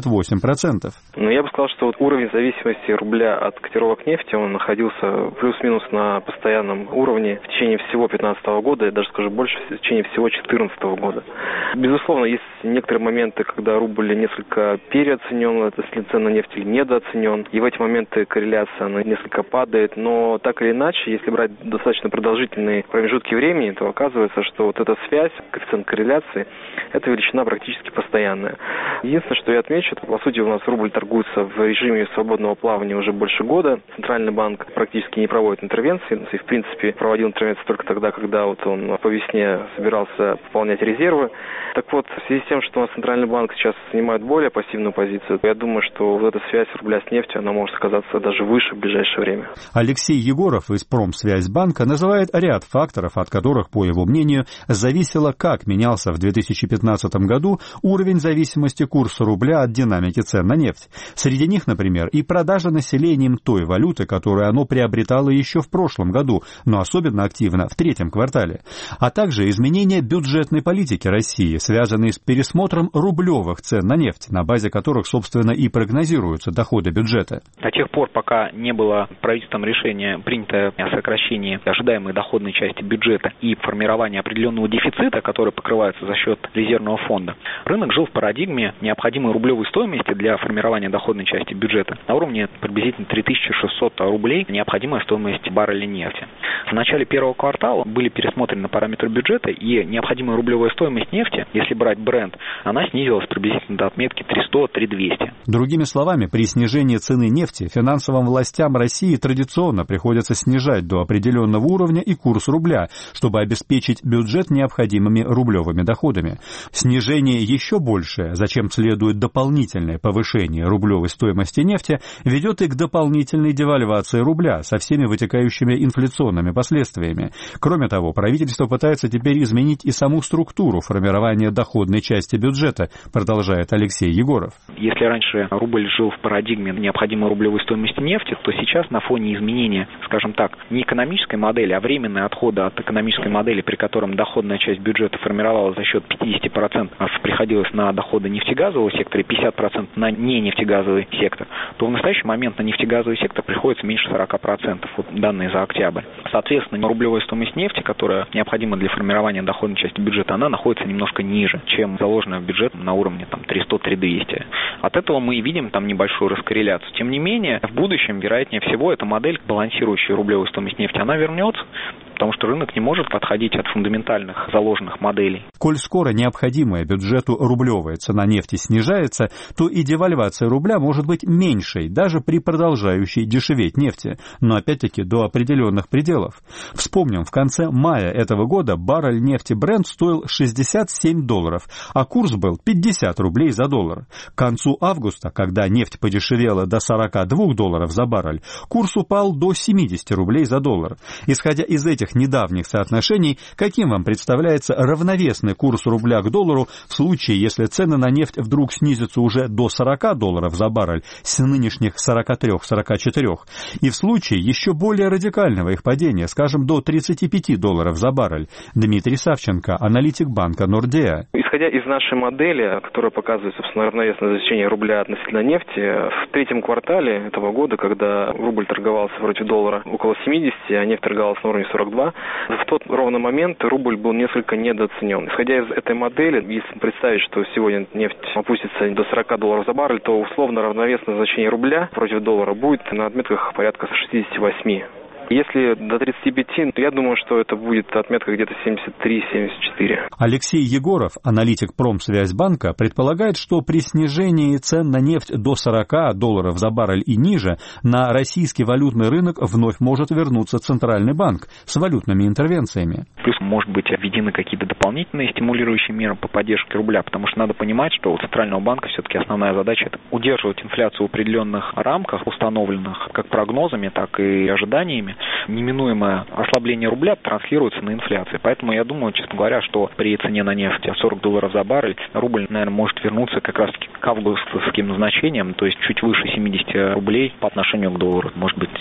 Но я бы сказал, что вот уровень зависимости рубля от котировок нефти, он находился плюс-минус на постоянном уровне в течение всего 2015 года, я даже скажу больше, в течение всего 2014 года. Безусловно, есть некоторые моменты, когда рубль несколько переоценен, если цена на нефть или недооценен, и в эти моменты корреляция она несколько падает, но так или иначе, если брать достаточно продолжительные промежутки времени, то оказывается, что вот эта связь, коэффициент корреляции, эта величина практически постоянная. Единственное, что я отмечу, по сути у нас рубль торгуется в режиме свободного плавания уже больше года. Центральный банк практически не проводит интервенции, и в принципе проводил интервенции только тогда, когда вот он по весне собирался пополнять резервы. Так вот, в связи с тем, что у нас Центральный банк сейчас занимает более пассивную позицию, я думаю, что вот эта связь рубля с нефтью, она может оказаться даже выше в ближайшее время. Алексей Егоров из Промсвязьбанка называет ряд факторов, от которых, по его мнению, зависело, как менялся в 2015 году уровень зависимости курса рубля от динамики цен на нефть. Среди них, например, и продажа населением той валюты, которую оно приобретало еще в прошлом году, но особенно активно в третьем квартале, а также изменения бюджетной политики России, связанные с пересмотром рублевых цен на нефть, на базе которых, собственно, и прогнозируются доходы бюджета. До тех пор, пока не было правительством решения, принятое о сокращении ожидаемой доходной части бюджета и формировании определенного дефицита, который покрывается за счет резервного фонда, рынок жил в парадигме необходимой рублевой стоимости для формирования доходной части бюджета на уровне приблизительно 3600 рублей, необходимая стоимость барреля нефти. В начале первого квартала были пересмотрены параметры бюджета, и необходимая рублевая стоимость нефти, если брать Brent, она снизилась приблизительно до отметки 300-3200. Другими словами, при снижении цены нефти финансовым властям России традиционно приходится снижать до определенного уровня и курс рубля, чтобы обеспечить бюджет необходимыми рублевыми доходами. Снижение еще большее, зачем следует дополнительное повышение рублевой стоимости нефти, ведет и к дополнительной девальвации рубля со всеми вытекающими инфляционными последствиями. последствиями. Кроме того, правительство пытается теперь изменить и саму структуру формирования доходной части бюджета, продолжает Алексей Егоров. Если раньше рубль жил в парадигме необходимой рублевой стоимости нефти, то сейчас на фоне изменения, скажем так, не экономической модели, а временной отхода от экономической модели, при котором доходная часть бюджета формировалась за счет 50%, приходилось на доходы нефтегазового сектора и 50% на ненефтегазовый сектор, то в настоящий момент на нефтегазовый сектор приходится меньше 40%, вот данные за октябрь. Соответственно, рублевая стоимость нефти, которая необходима для формирования доходной части бюджета, она находится немножко ниже, чем заложенная в бюджет на уровне 300-3200. От этого мы и видим там небольшую раскорреляцию. Тем не менее, в будущем, вероятнее всего, эта модель, балансирующая рублевую стоимость нефти, она вернется, потому что рынок не может подходить от фундаментальных заложенных моделей. Коль скоро необходимая бюджету рублевая цена нефти снижается, то и девальвация рубля может быть меньшей, даже при продолжающей дешеветь нефти, но опять-таки до определенных пределов. Вспомним, в конце мая этого года баррель нефти Brent стоил $67, а курс был 50 рублей за доллар. К концу августа, когда нефть подешевела до $42 за баррель, курс упал до 70 рублей за доллар. Исходя из этих недавних соотношений, каким вам представляется равновесный курс рубля к доллару в случае, если цены на нефть вдруг снизятся уже до $40 за баррель с нынешних 43-44, и в случае еще более радикального их падения, скажем, до $35 за баррель? Дмитрий Савченко, аналитик банка Нордеа. Исходя из нашей модели, которая показывает, собственно, равновесное значение рубля относительно нефти, в третьем квартале этого года, когда рубль торговался против доллара около 70, а нефть торговалась на уровне 42, в тот ровно момент рубль был несколько недооценен. Исходя из этой модели, если представить, что сегодня нефть опустится до $40 за баррель, то условно равновесное значение рубля против доллара будет на отметках порядка 68. Если до 35, то я думаю, что это будет отметка где-то 73-74. Алексей Егоров, аналитик Промсвязьбанка, предполагает, что при снижении цен на нефть до $40 за баррель и ниже на российский валютный рынок вновь может вернуться Центральный банк с валютными интервенциями. Плюс, может быть, введены какие-то дополнительные стимулирующие меры по поддержке рубля, потому что надо понимать, что у Центрального банка все-таки основная задача – это удерживать инфляцию в определенных рамках, установленных как прогнозами, так и ожиданиями. Неминуемое ослабление рубля транслируется на инфляцию. Поэтому я думаю, честно говоря, что при цене на нефть $40 за баррель рубль, наверное, может вернуться как раз к августовским значениям, то есть чуть выше 70 рублей по отношению к доллару. Может быть,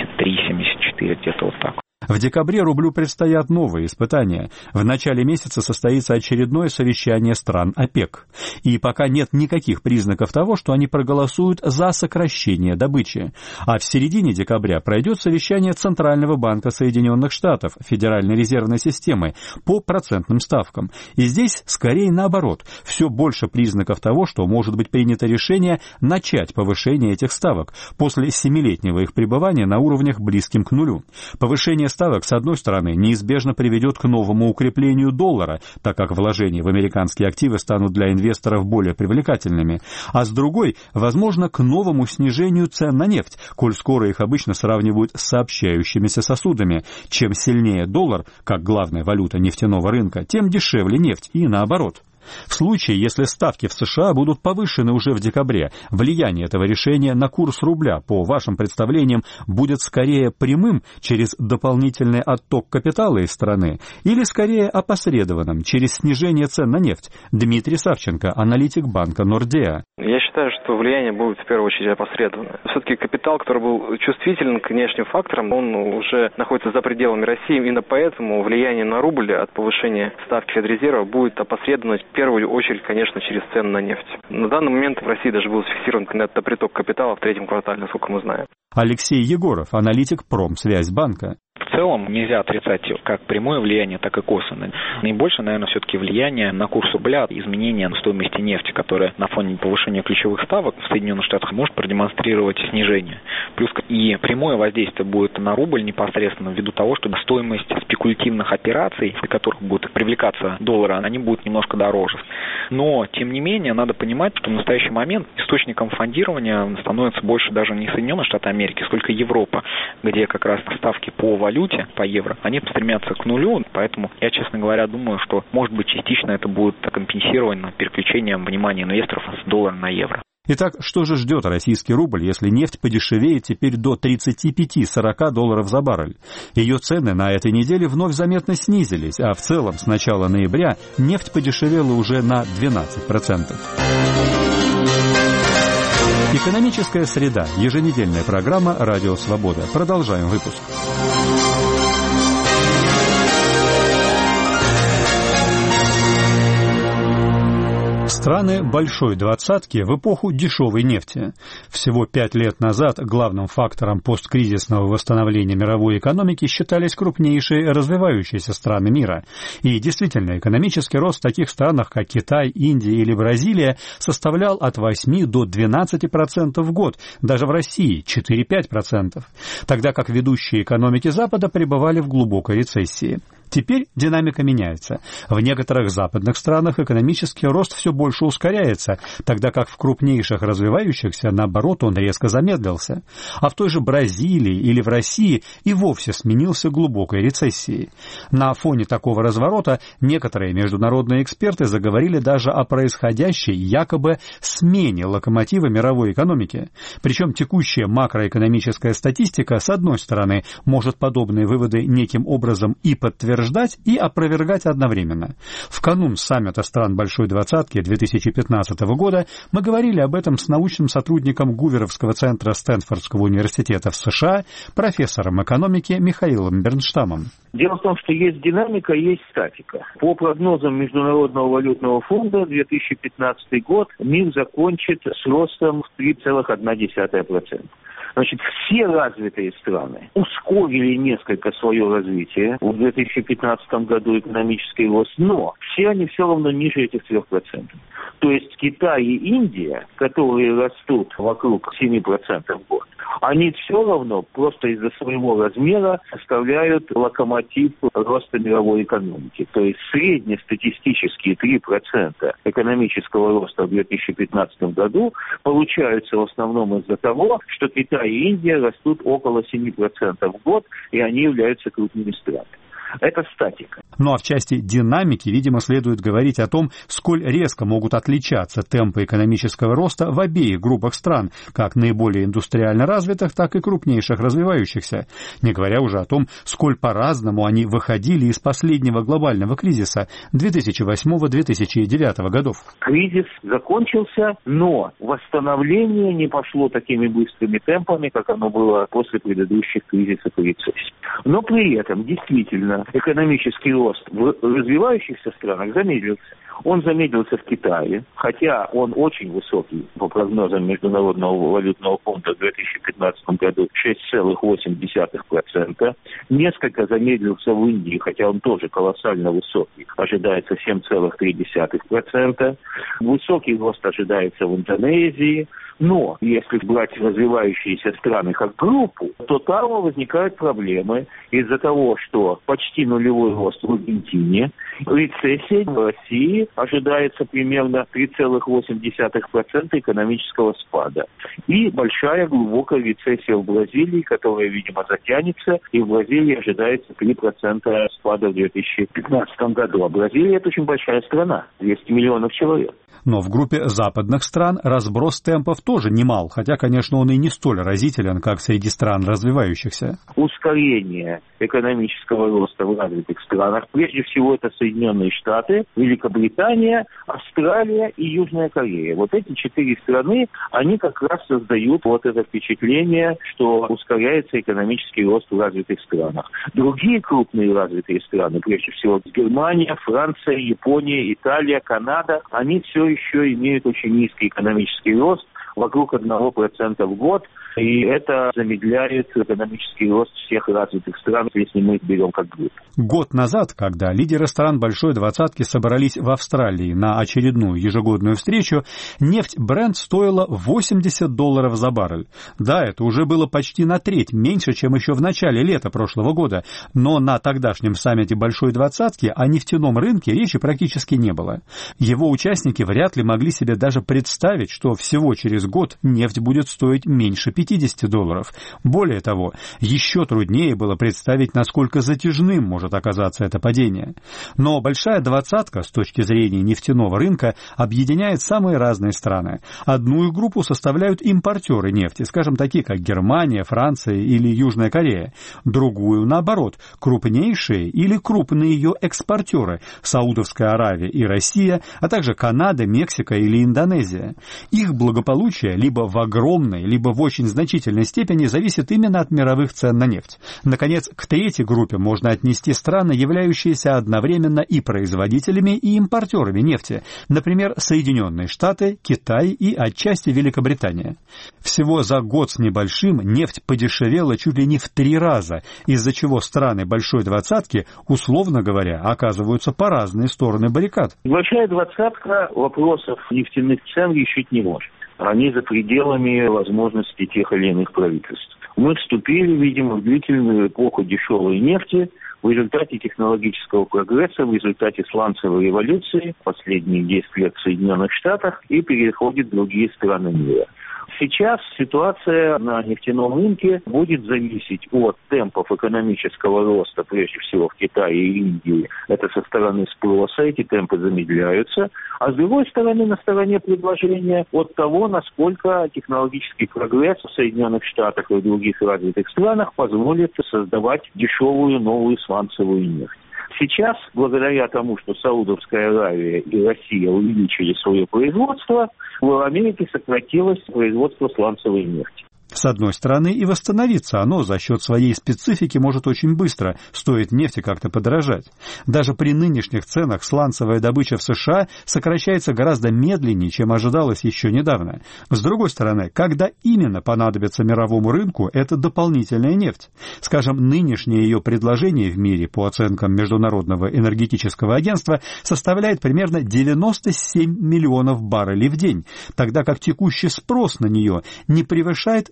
73-74, где-то вот так. В декабре рублю предстоят новые испытания. В начале месяца состоится очередное совещание стран ОПЕК. И пока нет никаких признаков того, что они проголосуют за сокращение добычи. А в середине декабря пройдет совещание Центрального банка Соединенных Штатов, Федеральной резервной системы, по процентным ставкам. И здесь скорее наоборот. Все больше признаков того, что может быть принято решение начать повышение этих ставок после 7-летнего их пребывания на уровнях близким к нулю. Повышение ставок, с одной стороны, неизбежно приведет к новому укреплению доллара, так как вложения в американские активы станут для инвесторов более привлекательными, а с другой, возможно, к новому снижению цен на нефть, коль скоро их обычно сравнивают с сообщающимися сосудами. Чем сильнее доллар, как главная валюта нефтяного рынка, тем дешевле нефть и наоборот. В случае, если ставки в США будут повышены уже в декабре, влияние этого решения на курс рубля, по вашим представлениям, будет скорее прямым через дополнительный отток капитала из страны или скорее опосредованным через снижение цен на нефть? Дмитрий Савченко, аналитик банка Нордеа. Я считаю, что влияние будет в первую очередь опосредованное. Все-таки капитал, который был чувствителен к внешним факторам, он уже находится за пределами России. Именно поэтому влияние на рубль от повышения ставки Федрезерва будет опосредовано в первую очередь, конечно, через цены на нефть. На данный момент в России даже был зафиксирован приток капитала в третьем квартале, насколько мы знаем. Алексей Егоров, аналитик Промсвязьбанка. В целом нельзя отрицать как прямое влияние, так и косвенное. Наибольшее, наверное, все-таки влияние на курс рубля, изменение стоимости нефти, которое на фоне повышения ключевых ставок в Соединенных Штатах может продемонстрировать снижение. Плюс и прямое воздействие будет на рубль непосредственно ввиду того, что стоимость спекулятивных операций, при которых будут привлекаться доллары, они будут немножко дороже. Но, тем не менее, надо понимать, что в настоящий момент источником фондирования становится больше даже не Соединенные Штаты Америки, сколько Европа, где как раз ставки по валюте, по евро, они стремятся к нулю, поэтому я, честно говоря, думаю, что, может быть, частично это будет компенсировано переключением внимания инвесторов с доллара на евро. Итак, что же ждет российский рубль, если нефть подешевеет теперь до 35-40 долларов за баррель? Ее цены на этой неделе вновь заметно снизились, а в целом с начала ноября нефть подешевела уже на 12%. Экономическая среда. Еженедельная программа «Радио Свобода». Продолжаем выпуск. Страны Большой Двадцатки в эпоху дешевой нефти. Всего 5 лет назад главным фактором посткризисного восстановления мировой экономики считались крупнейшие развивающиеся страны мира. И действительно, экономический рост в таких странах, как Китай, Индия или Бразилия, составлял от 8 до 12% в год, даже в России 4-5%, тогда как ведущие экономики Запада пребывали в глубокой рецессии. Теперь динамика меняется. В некоторых западных странах экономический рост все больше ускоряется, тогда как в крупнейших развивающихся, наоборот, он резко замедлился. А в той же Бразилии или в России и вовсе сменился глубокой рецессией. На фоне такого разворота некоторые международные эксперты заговорили даже о происходящей якобы смене локомотива мировой экономики. Причем текущая макроэкономическая статистика, с одной стороны, может подобные выводы неким образом и подтверждать, и опровергать одновременно. В канун саммита стран Большой Двадцатки 2015 года мы говорили об этом с научным сотрудником Гуверовского центра Стэнфордского университета в США, профессором экономики Михаилом Бернштамом. Дело в том, что есть динамика, есть статика. По прогнозам Международного валютного фонда, 2015 год мир закончит с ростом в 3,1%. Значит, все развитые страны ускорили несколько свое развитие в 2015 году экономический рост, но все они все равно ниже этих 3%. То есть Китай и Индия, которые растут вокруг 7% в год, они все равно просто из-за своего размера составляют локомотив роста мировой экономики. То есть среднестатистические 3% экономического роста в 2015 году получаются в основном из-за того, что Китай и Индия растут около 7% в год, и они являются крупными странами. Это статика. Ну а в части динамики, видимо, следует говорить о том, сколь резко могут отличаться темпы экономического роста в обеих группах стран, как наиболее индустриально развитых, так и крупнейших развивающихся, не говоря уже о том, сколь по-разному они выходили из последнего глобального кризиса 2008-2009 годов. Кризис закончился, но восстановление не пошло такими быстрыми темпами, как оно было после предыдущих кризисов и рецессий. Но при этом, действительно, экономический рост в развивающихся странах замедлился. Он замедлился в Китае, хотя он очень высокий, по прогнозам Международного валютного фонда в 2015 году 6,8%. Несколько замедлился в Индии, хотя он тоже колоссально высокий, ожидается 7,3%. Высокий рост ожидается в Индонезии. Но если брать развивающиеся страны как группу, то там возникают проблемы из-за того, что почти нулевой рост в Аргентине, рецессия в России ожидается примерно 3,8% экономического спада. И большая глубокая рецессия в Бразилии, которая, видимо, затянется, и в Бразилии ожидается 3% спада в 2015 году. А Бразилия – это очень большая страна, 200 миллионов человек. Но в группе западных стран разброс темпов тоже немал, хотя, конечно, он и не столь разителен, как среди стран развивающихся. Ускорение экономического роста в развитых странах, прежде всего это Соединенные Штаты, Великобритания, Австралия и Южная Корея. Вот эти 4 страны, они как раз создают вот это впечатление, что ускоряется экономический рост в развитых странах. Другие крупные развитые страны, прежде всего Германия, Франция, Япония, Италия, Канада, они все еще имеют очень низкий экономический рост, вокруг 1% в год, и это замедляет экономический рост всех развитых стран, если мы их берем как группу. Год назад, когда лидеры стран Большой Двадцатки собрались в Австралии на очередную ежегодную встречу, нефть Brent стоила $80 за баррель. Да, это уже было почти на треть меньше, чем еще в начале лета прошлого года, но на тогдашнем саммите Большой Двадцатки о нефтяном рынке речи практически не было. Его участники вряд ли могли себе даже представить, что всего через год нефть будет стоить меньше $50. $50. Более того, еще труднее было представить, насколько затяжным может оказаться это падение. Но большая двадцатка с точки зрения нефтяного рынка объединяет самые разные страны. Одну их группу составляют импортеры нефти, скажем, такие как Германия, Франция или Южная Корея. Другую, наоборот, крупнейшие или крупные ее экспортеры – Саудовская Аравия и Россия, а также Канада, Мексика или Индонезия. Их благополучие либо в огромной, либо в очень значительной степени зависит именно от мировых цен на нефть. Наконец, к третьей группе можно отнести страны, являющиеся одновременно и производителями, и импортерами нефти, например, Соединенные Штаты, Китай и отчасти Великобритания. Всего за год с небольшим нефть подешевела чуть ли не в 3 раза, из-за чего страны Большой Двадцатки, условно говоря, оказываются по разные стороны баррикад. Большая Двадцатка вопросов нефтяных цен решить не может. Они за пределами возможностей тех или иных правительств. Мы вступили, видимо, в длительную эпоху дешевой нефти в результате технологического прогресса, в результате сланцевой революции, последние 10 лет в Соединенных Штатах, и переходит в другие страны мира. Сейчас ситуация на нефтяном рынке будет зависеть от темпов экономического роста, прежде всего в Китае и Индии. Это со стороны спроса, эти темпы замедляются. А с другой стороны, на стороне предложения, от того, насколько технологический прогресс в Соединенных Штатах и в других развитых странах позволит создавать дешевую новую сланцевую нефть. Сейчас, благодаря тому, что Саудовская Аравия и Россия увеличили свое производство, в Америке сократилось производство сланцевой нефти. С одной стороны, и восстановиться оно за счет своей специфики может очень быстро, стоит нефти как-то подорожать. Даже при нынешних ценах сланцевая добыча в США сокращается гораздо медленнее, чем ожидалось еще недавно. С другой стороны, когда именно понадобится мировому рынку эта дополнительная нефть? Скажем, нынешнее ее предложение в мире, по оценкам Международного энергетического агентства, составляет примерно 97 миллионов баррелей в день, тогда как текущий спрос на нее не превышает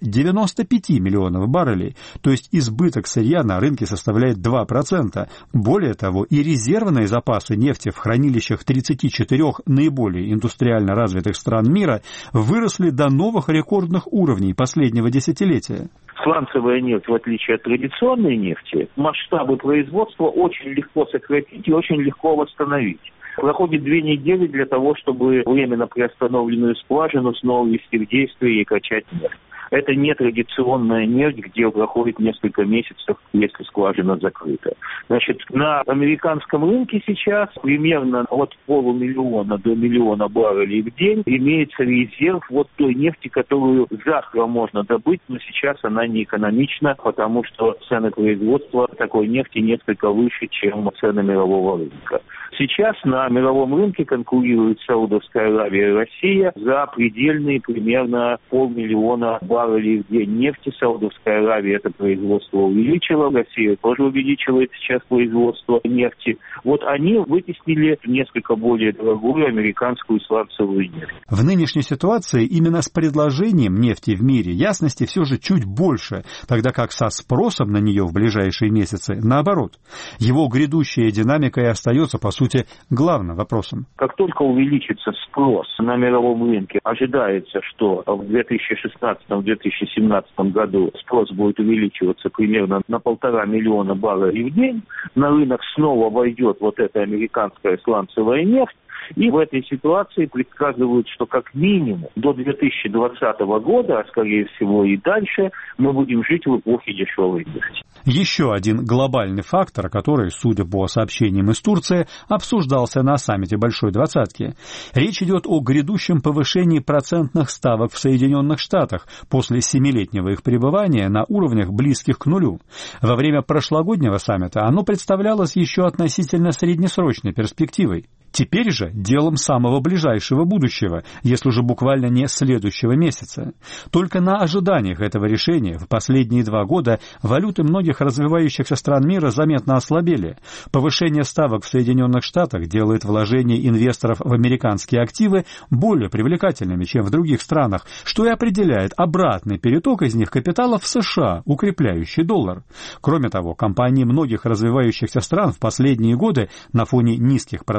95 миллионов баррелей, то есть избыток сырья на рынке составляет 2%. Более того, и резервные запасы нефти в хранилищах 34 наиболее индустриально развитых стран мира выросли до новых рекордных уровней последнего десятилетия. Сланцевая нефть, в отличие от традиционной нефти, масштабы производства очень легко сократить и очень легко восстановить. Проходит 2 недели для того, чтобы временно приостановленную скважину снова ввести в действие и качать нефть. Это не традиционная нефть, где проходит несколько месяцев, если скважина закрыта. Значит, на американском рынке сейчас примерно от 500 000 до 1 миллиона баррелей в день имеется резерв вот той нефти, которую завтра можно добыть, но сейчас она не экономична, потому что цены производства такой нефти несколько выше, чем цены мирового рынка. Сейчас на мировом рынке конкурируют Саудовская Аравия и Россия за предельные примерно 500 000 баррелей в день нефти. Саудовская Аравия это производство увеличила, Россия тоже увеличивает сейчас производство нефти. Вот они вытеснили несколько более дорогую американскую сланцевую нефть. В нынешней ситуации именно с предложением нефти в мире ясности все же чуть больше, тогда как со спросом на нее в ближайшие месяцы наоборот. Его грядущая динамика и остается, по сути, главным вопросом. Как только увеличится спрос на мировом рынке, ожидается, что в 2016-2017 году спрос будет увеличиваться примерно на 1,5 миллиона баррелей в день. На рынок снова войдет вот эта американская сланцевая нефть. И в этой ситуации предсказывают, что как минимум до 2020 года, а скорее всего и дальше, мы будем жить в эпохе дешевой нефти. Еще один глобальный фактор, который, судя по сообщениям из Турции, обсуждался на саммите Большой Двадцатки. Речь идет о грядущем повышении процентных ставок в Соединенных Штатах после 7-летнего их пребывания на уровнях близких к нулю. Во время прошлогоднего саммита оно представлялось еще относительно среднесрочной перспективой. Теперь же делом самого ближайшего будущего, если уже буквально не следующего месяца. Только на ожиданиях этого решения в последние 2 года валюты многих развивающихся стран мира заметно ослабели. Повышение ставок в Соединенных Штатах делает вложения инвесторов в американские активы более привлекательными, чем в других странах, что и определяет обратный переток из них капитала в США, укрепляющий доллар. Кроме того, компании многих развивающихся стран в последние годы на фоне низких процентных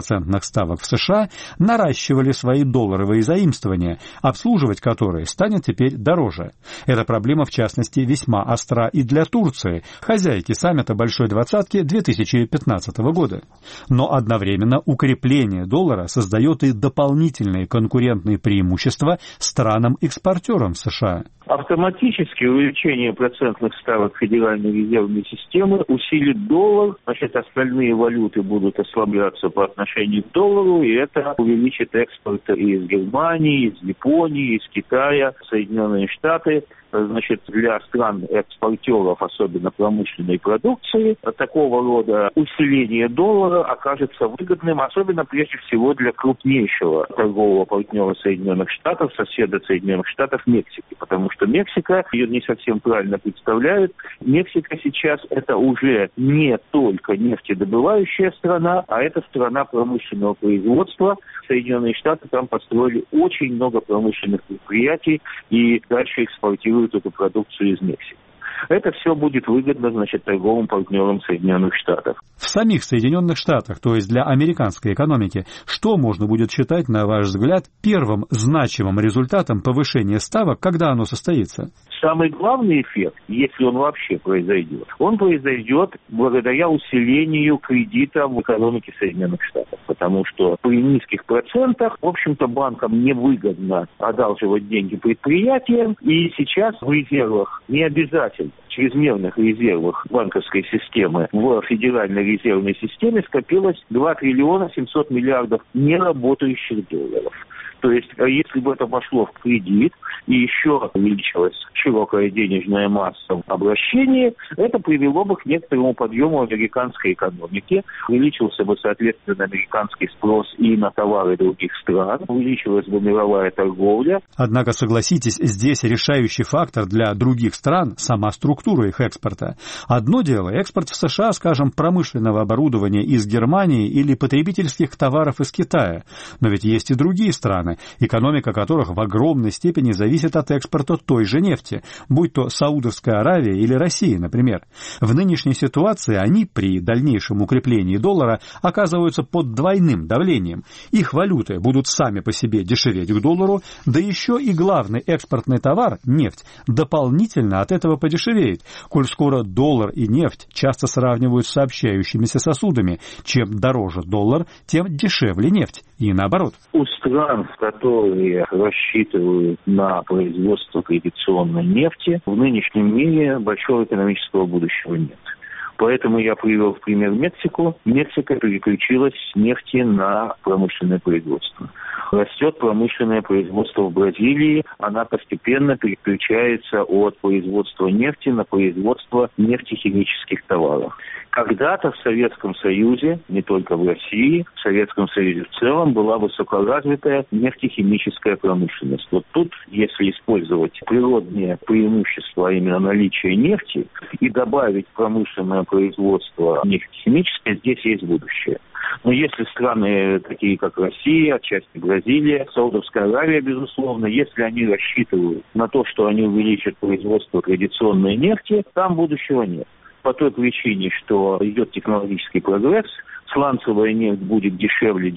ставок в США, наращивали свои долларовые заимствования, обслуживать которые станет теперь дороже. Эта проблема, в частности, весьма остра и для Турции, хозяйки саммита Большой Двадцатки 2015 года. Но одновременно укрепление доллара создает и дополнительные конкурентные преимущества странам-экспортерам США. Автоматически увеличение процентных ставок Федеральной резервной системы усилит доллар, значит, остальные валюты будут ослабляться по отношению к доллару, и это увеличит экспорт из Германии, из Японии, из Китая, Соединенные Штаты. Значит, для стран-экспортеров, особенно промышленной продукции, такого рода усиление доллара окажется выгодным, особенно прежде всего для крупнейшего торгового партнера Соединенных Штатов, соседа Соединенных Штатов Мексики, потому что Мексика, ее не совсем правильно представляют, Мексика сейчас это уже не только нефтедобывающая страна, а это страна промышленного производства. Соединенные Штаты там построили очень много промышленных предприятий и дальше экспортируют эту продукцию из Мексики. Это все будет выгодно, значит, торговым партнерам Соединенных Штатов. В самих Соединенных Штатах, то есть для американской экономики, что можно будет считать, на ваш взгляд, первым значимым результатом повышения ставок, когда оно состоится? Самый главный эффект, если он вообще произойдет, он произойдет благодаря усилению кредита в экономике Соединенных Штатов. Потому что при низких процентах, в общем-то, банкам невыгодно одалживать деньги предприятиям. И сейчас в резервах, не обязательно, чрезмерных резервах банковской системы в Федеральной резервной системе скопилось 2 триллиона 700 миллиардов неработающих долларов. То есть, если бы это пошло в кредит и еще увеличилась широкая денежная масса в обращении, это привело бы к некоторому подъему американской экономики, увеличился бы, соответственно, американский спрос и на товары других стран, увеличилась бы мировая торговля. Однако, согласитесь, здесь решающий фактор для других стран – сама структура их экспорта. Одно дело – экспорт в США, скажем, промышленного оборудования из Германии или потребительских товаров из Китая. Но ведь есть и другие страны, экономика которых в огромной степени зависит от экспорта той же нефти, будь то Саудовская Аравия или Россия, например. В нынешней ситуации они при дальнейшем укреплении доллара оказываются под двойным давлением. Их валюты будут сами по себе дешеветь к доллару, да еще и главный экспортный товар, нефть, дополнительно от этого подешевеет, коль скоро доллар и нефть часто сравнивают с сообщающимися сосудами. Чем дороже доллар, тем дешевле нефть. И наоборот. У стран, которые рассчитывают на производство традиционной нефти, в нынешнем мире большого экономического будущего нет. Поэтому я привел в пример Мексику. Мексика переключилась с нефти на промышленное производство. Растет промышленное производство в Бразилии. Она постепенно переключается от производства нефти на производство нефтехимических товаров. Когда-то в Советском Союзе, не только в России, в Советском Союзе в целом была высокоразвитая нефтехимическая промышленность. Вот тут, если использовать природные преимущества, а именно наличие нефти, и добавить промышленное производство нефтехимическое, здесь есть будущее. Но если страны, такие как Россия, отчасти Бразилия, Саудовская Аравия, безусловно, если они рассчитывают на то, что они увеличат производство традиционной нефти, там будущего нет. По той причине, что идет технологический прогресс, сланцевая нефть будет дешевле.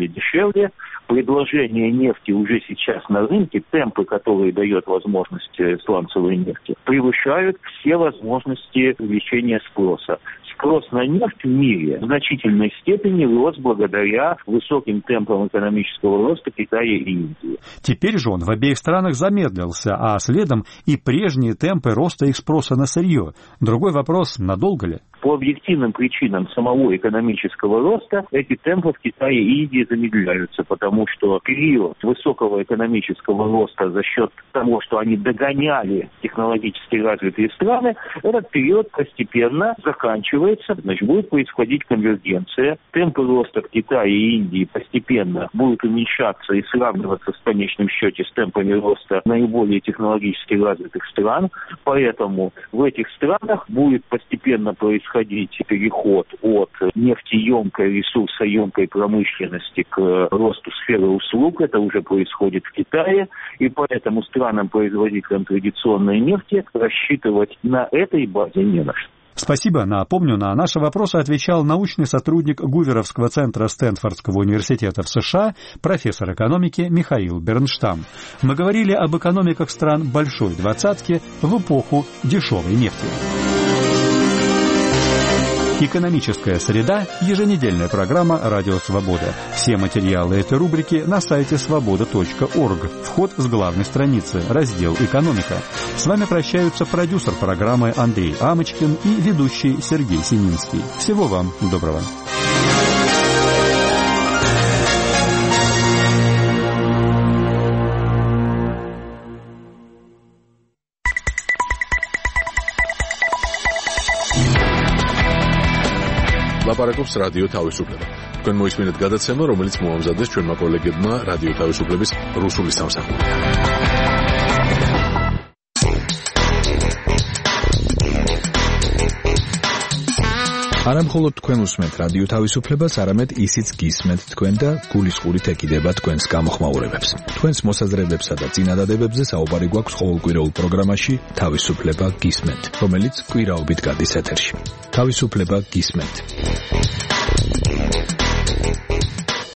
Предложение нефти уже сейчас на рынке, темпы, которые дает возможность сланцевой нефти, превышают все возможности увеличения спроса. Спрос на нефть в мире в значительной степени рос благодаря высоким темпам экономического роста Китая и Индии. Теперь же он в обеих странах замедлился, а следом и прежние темпы роста их спроса на сырье. Другой вопрос, надолго ли? По объективным причинам самого экономического роста эти темпы в Китае и Индии замедляются, потому что период высокого экономического роста за счет того, что они догоняли технологически развитые страны, этот период постепенно заканчивается, значит, будет происходить конвергенция. Темпы роста в Китае и Индии постепенно будут уменьшаться и сравниваться в конечном счете с темпами роста наиболее технологически развитых стран, поэтому в этих странах будет постепенно происходить переход от нефтеемкой, ресурсоемкой промышленности к росту сферы услуг. Это уже происходит в Китае, и поэтому странам-производителям традиционной нефти рассчитывать на этой базе не на что. Спасибо. Напомню, на наши вопросы отвечал научный сотрудник Гуверовского центра Стэнфордского университета в США, профессор экономики Михаил Бернштам. Мы говорили об экономиках стран Большой Двадцатки в эпоху дешевой нефти. «Экономическая среда» – еженедельная программа «Радио Свобода». Все материалы этой рубрики на сайте svoboda.org. Вход с главной страницы, раздел «Экономика». С вами прощаются продюсер программы Андрей Амочкин и ведущий Сергей Сининский. Всего вам доброго. ლაპარაკობს რადიო თავისუფლება. თქვენ მოისმინეთ გადაცემა, რომელიც მოამზადეს ჩვენმა კოლეგებმა რადიო თავისუფლების რუსული სამსახური. არა მხოლოდ თქვენ უსმენთ რადიო თავისუფლებას, არამედ ისიც გისმენთ თქვენ და გულისყურით ეკიდება თქვენს გამოხმაურებებს. თქვენს მოსაზრებებსა და წინადადებებზე საუბარი გვაქვს ყოველკვირეულ პროგრამაში თავისუფლება გისმენთ, რომელიც კვირაობით გადის ეთერში. თავისუფლება გისმენთ.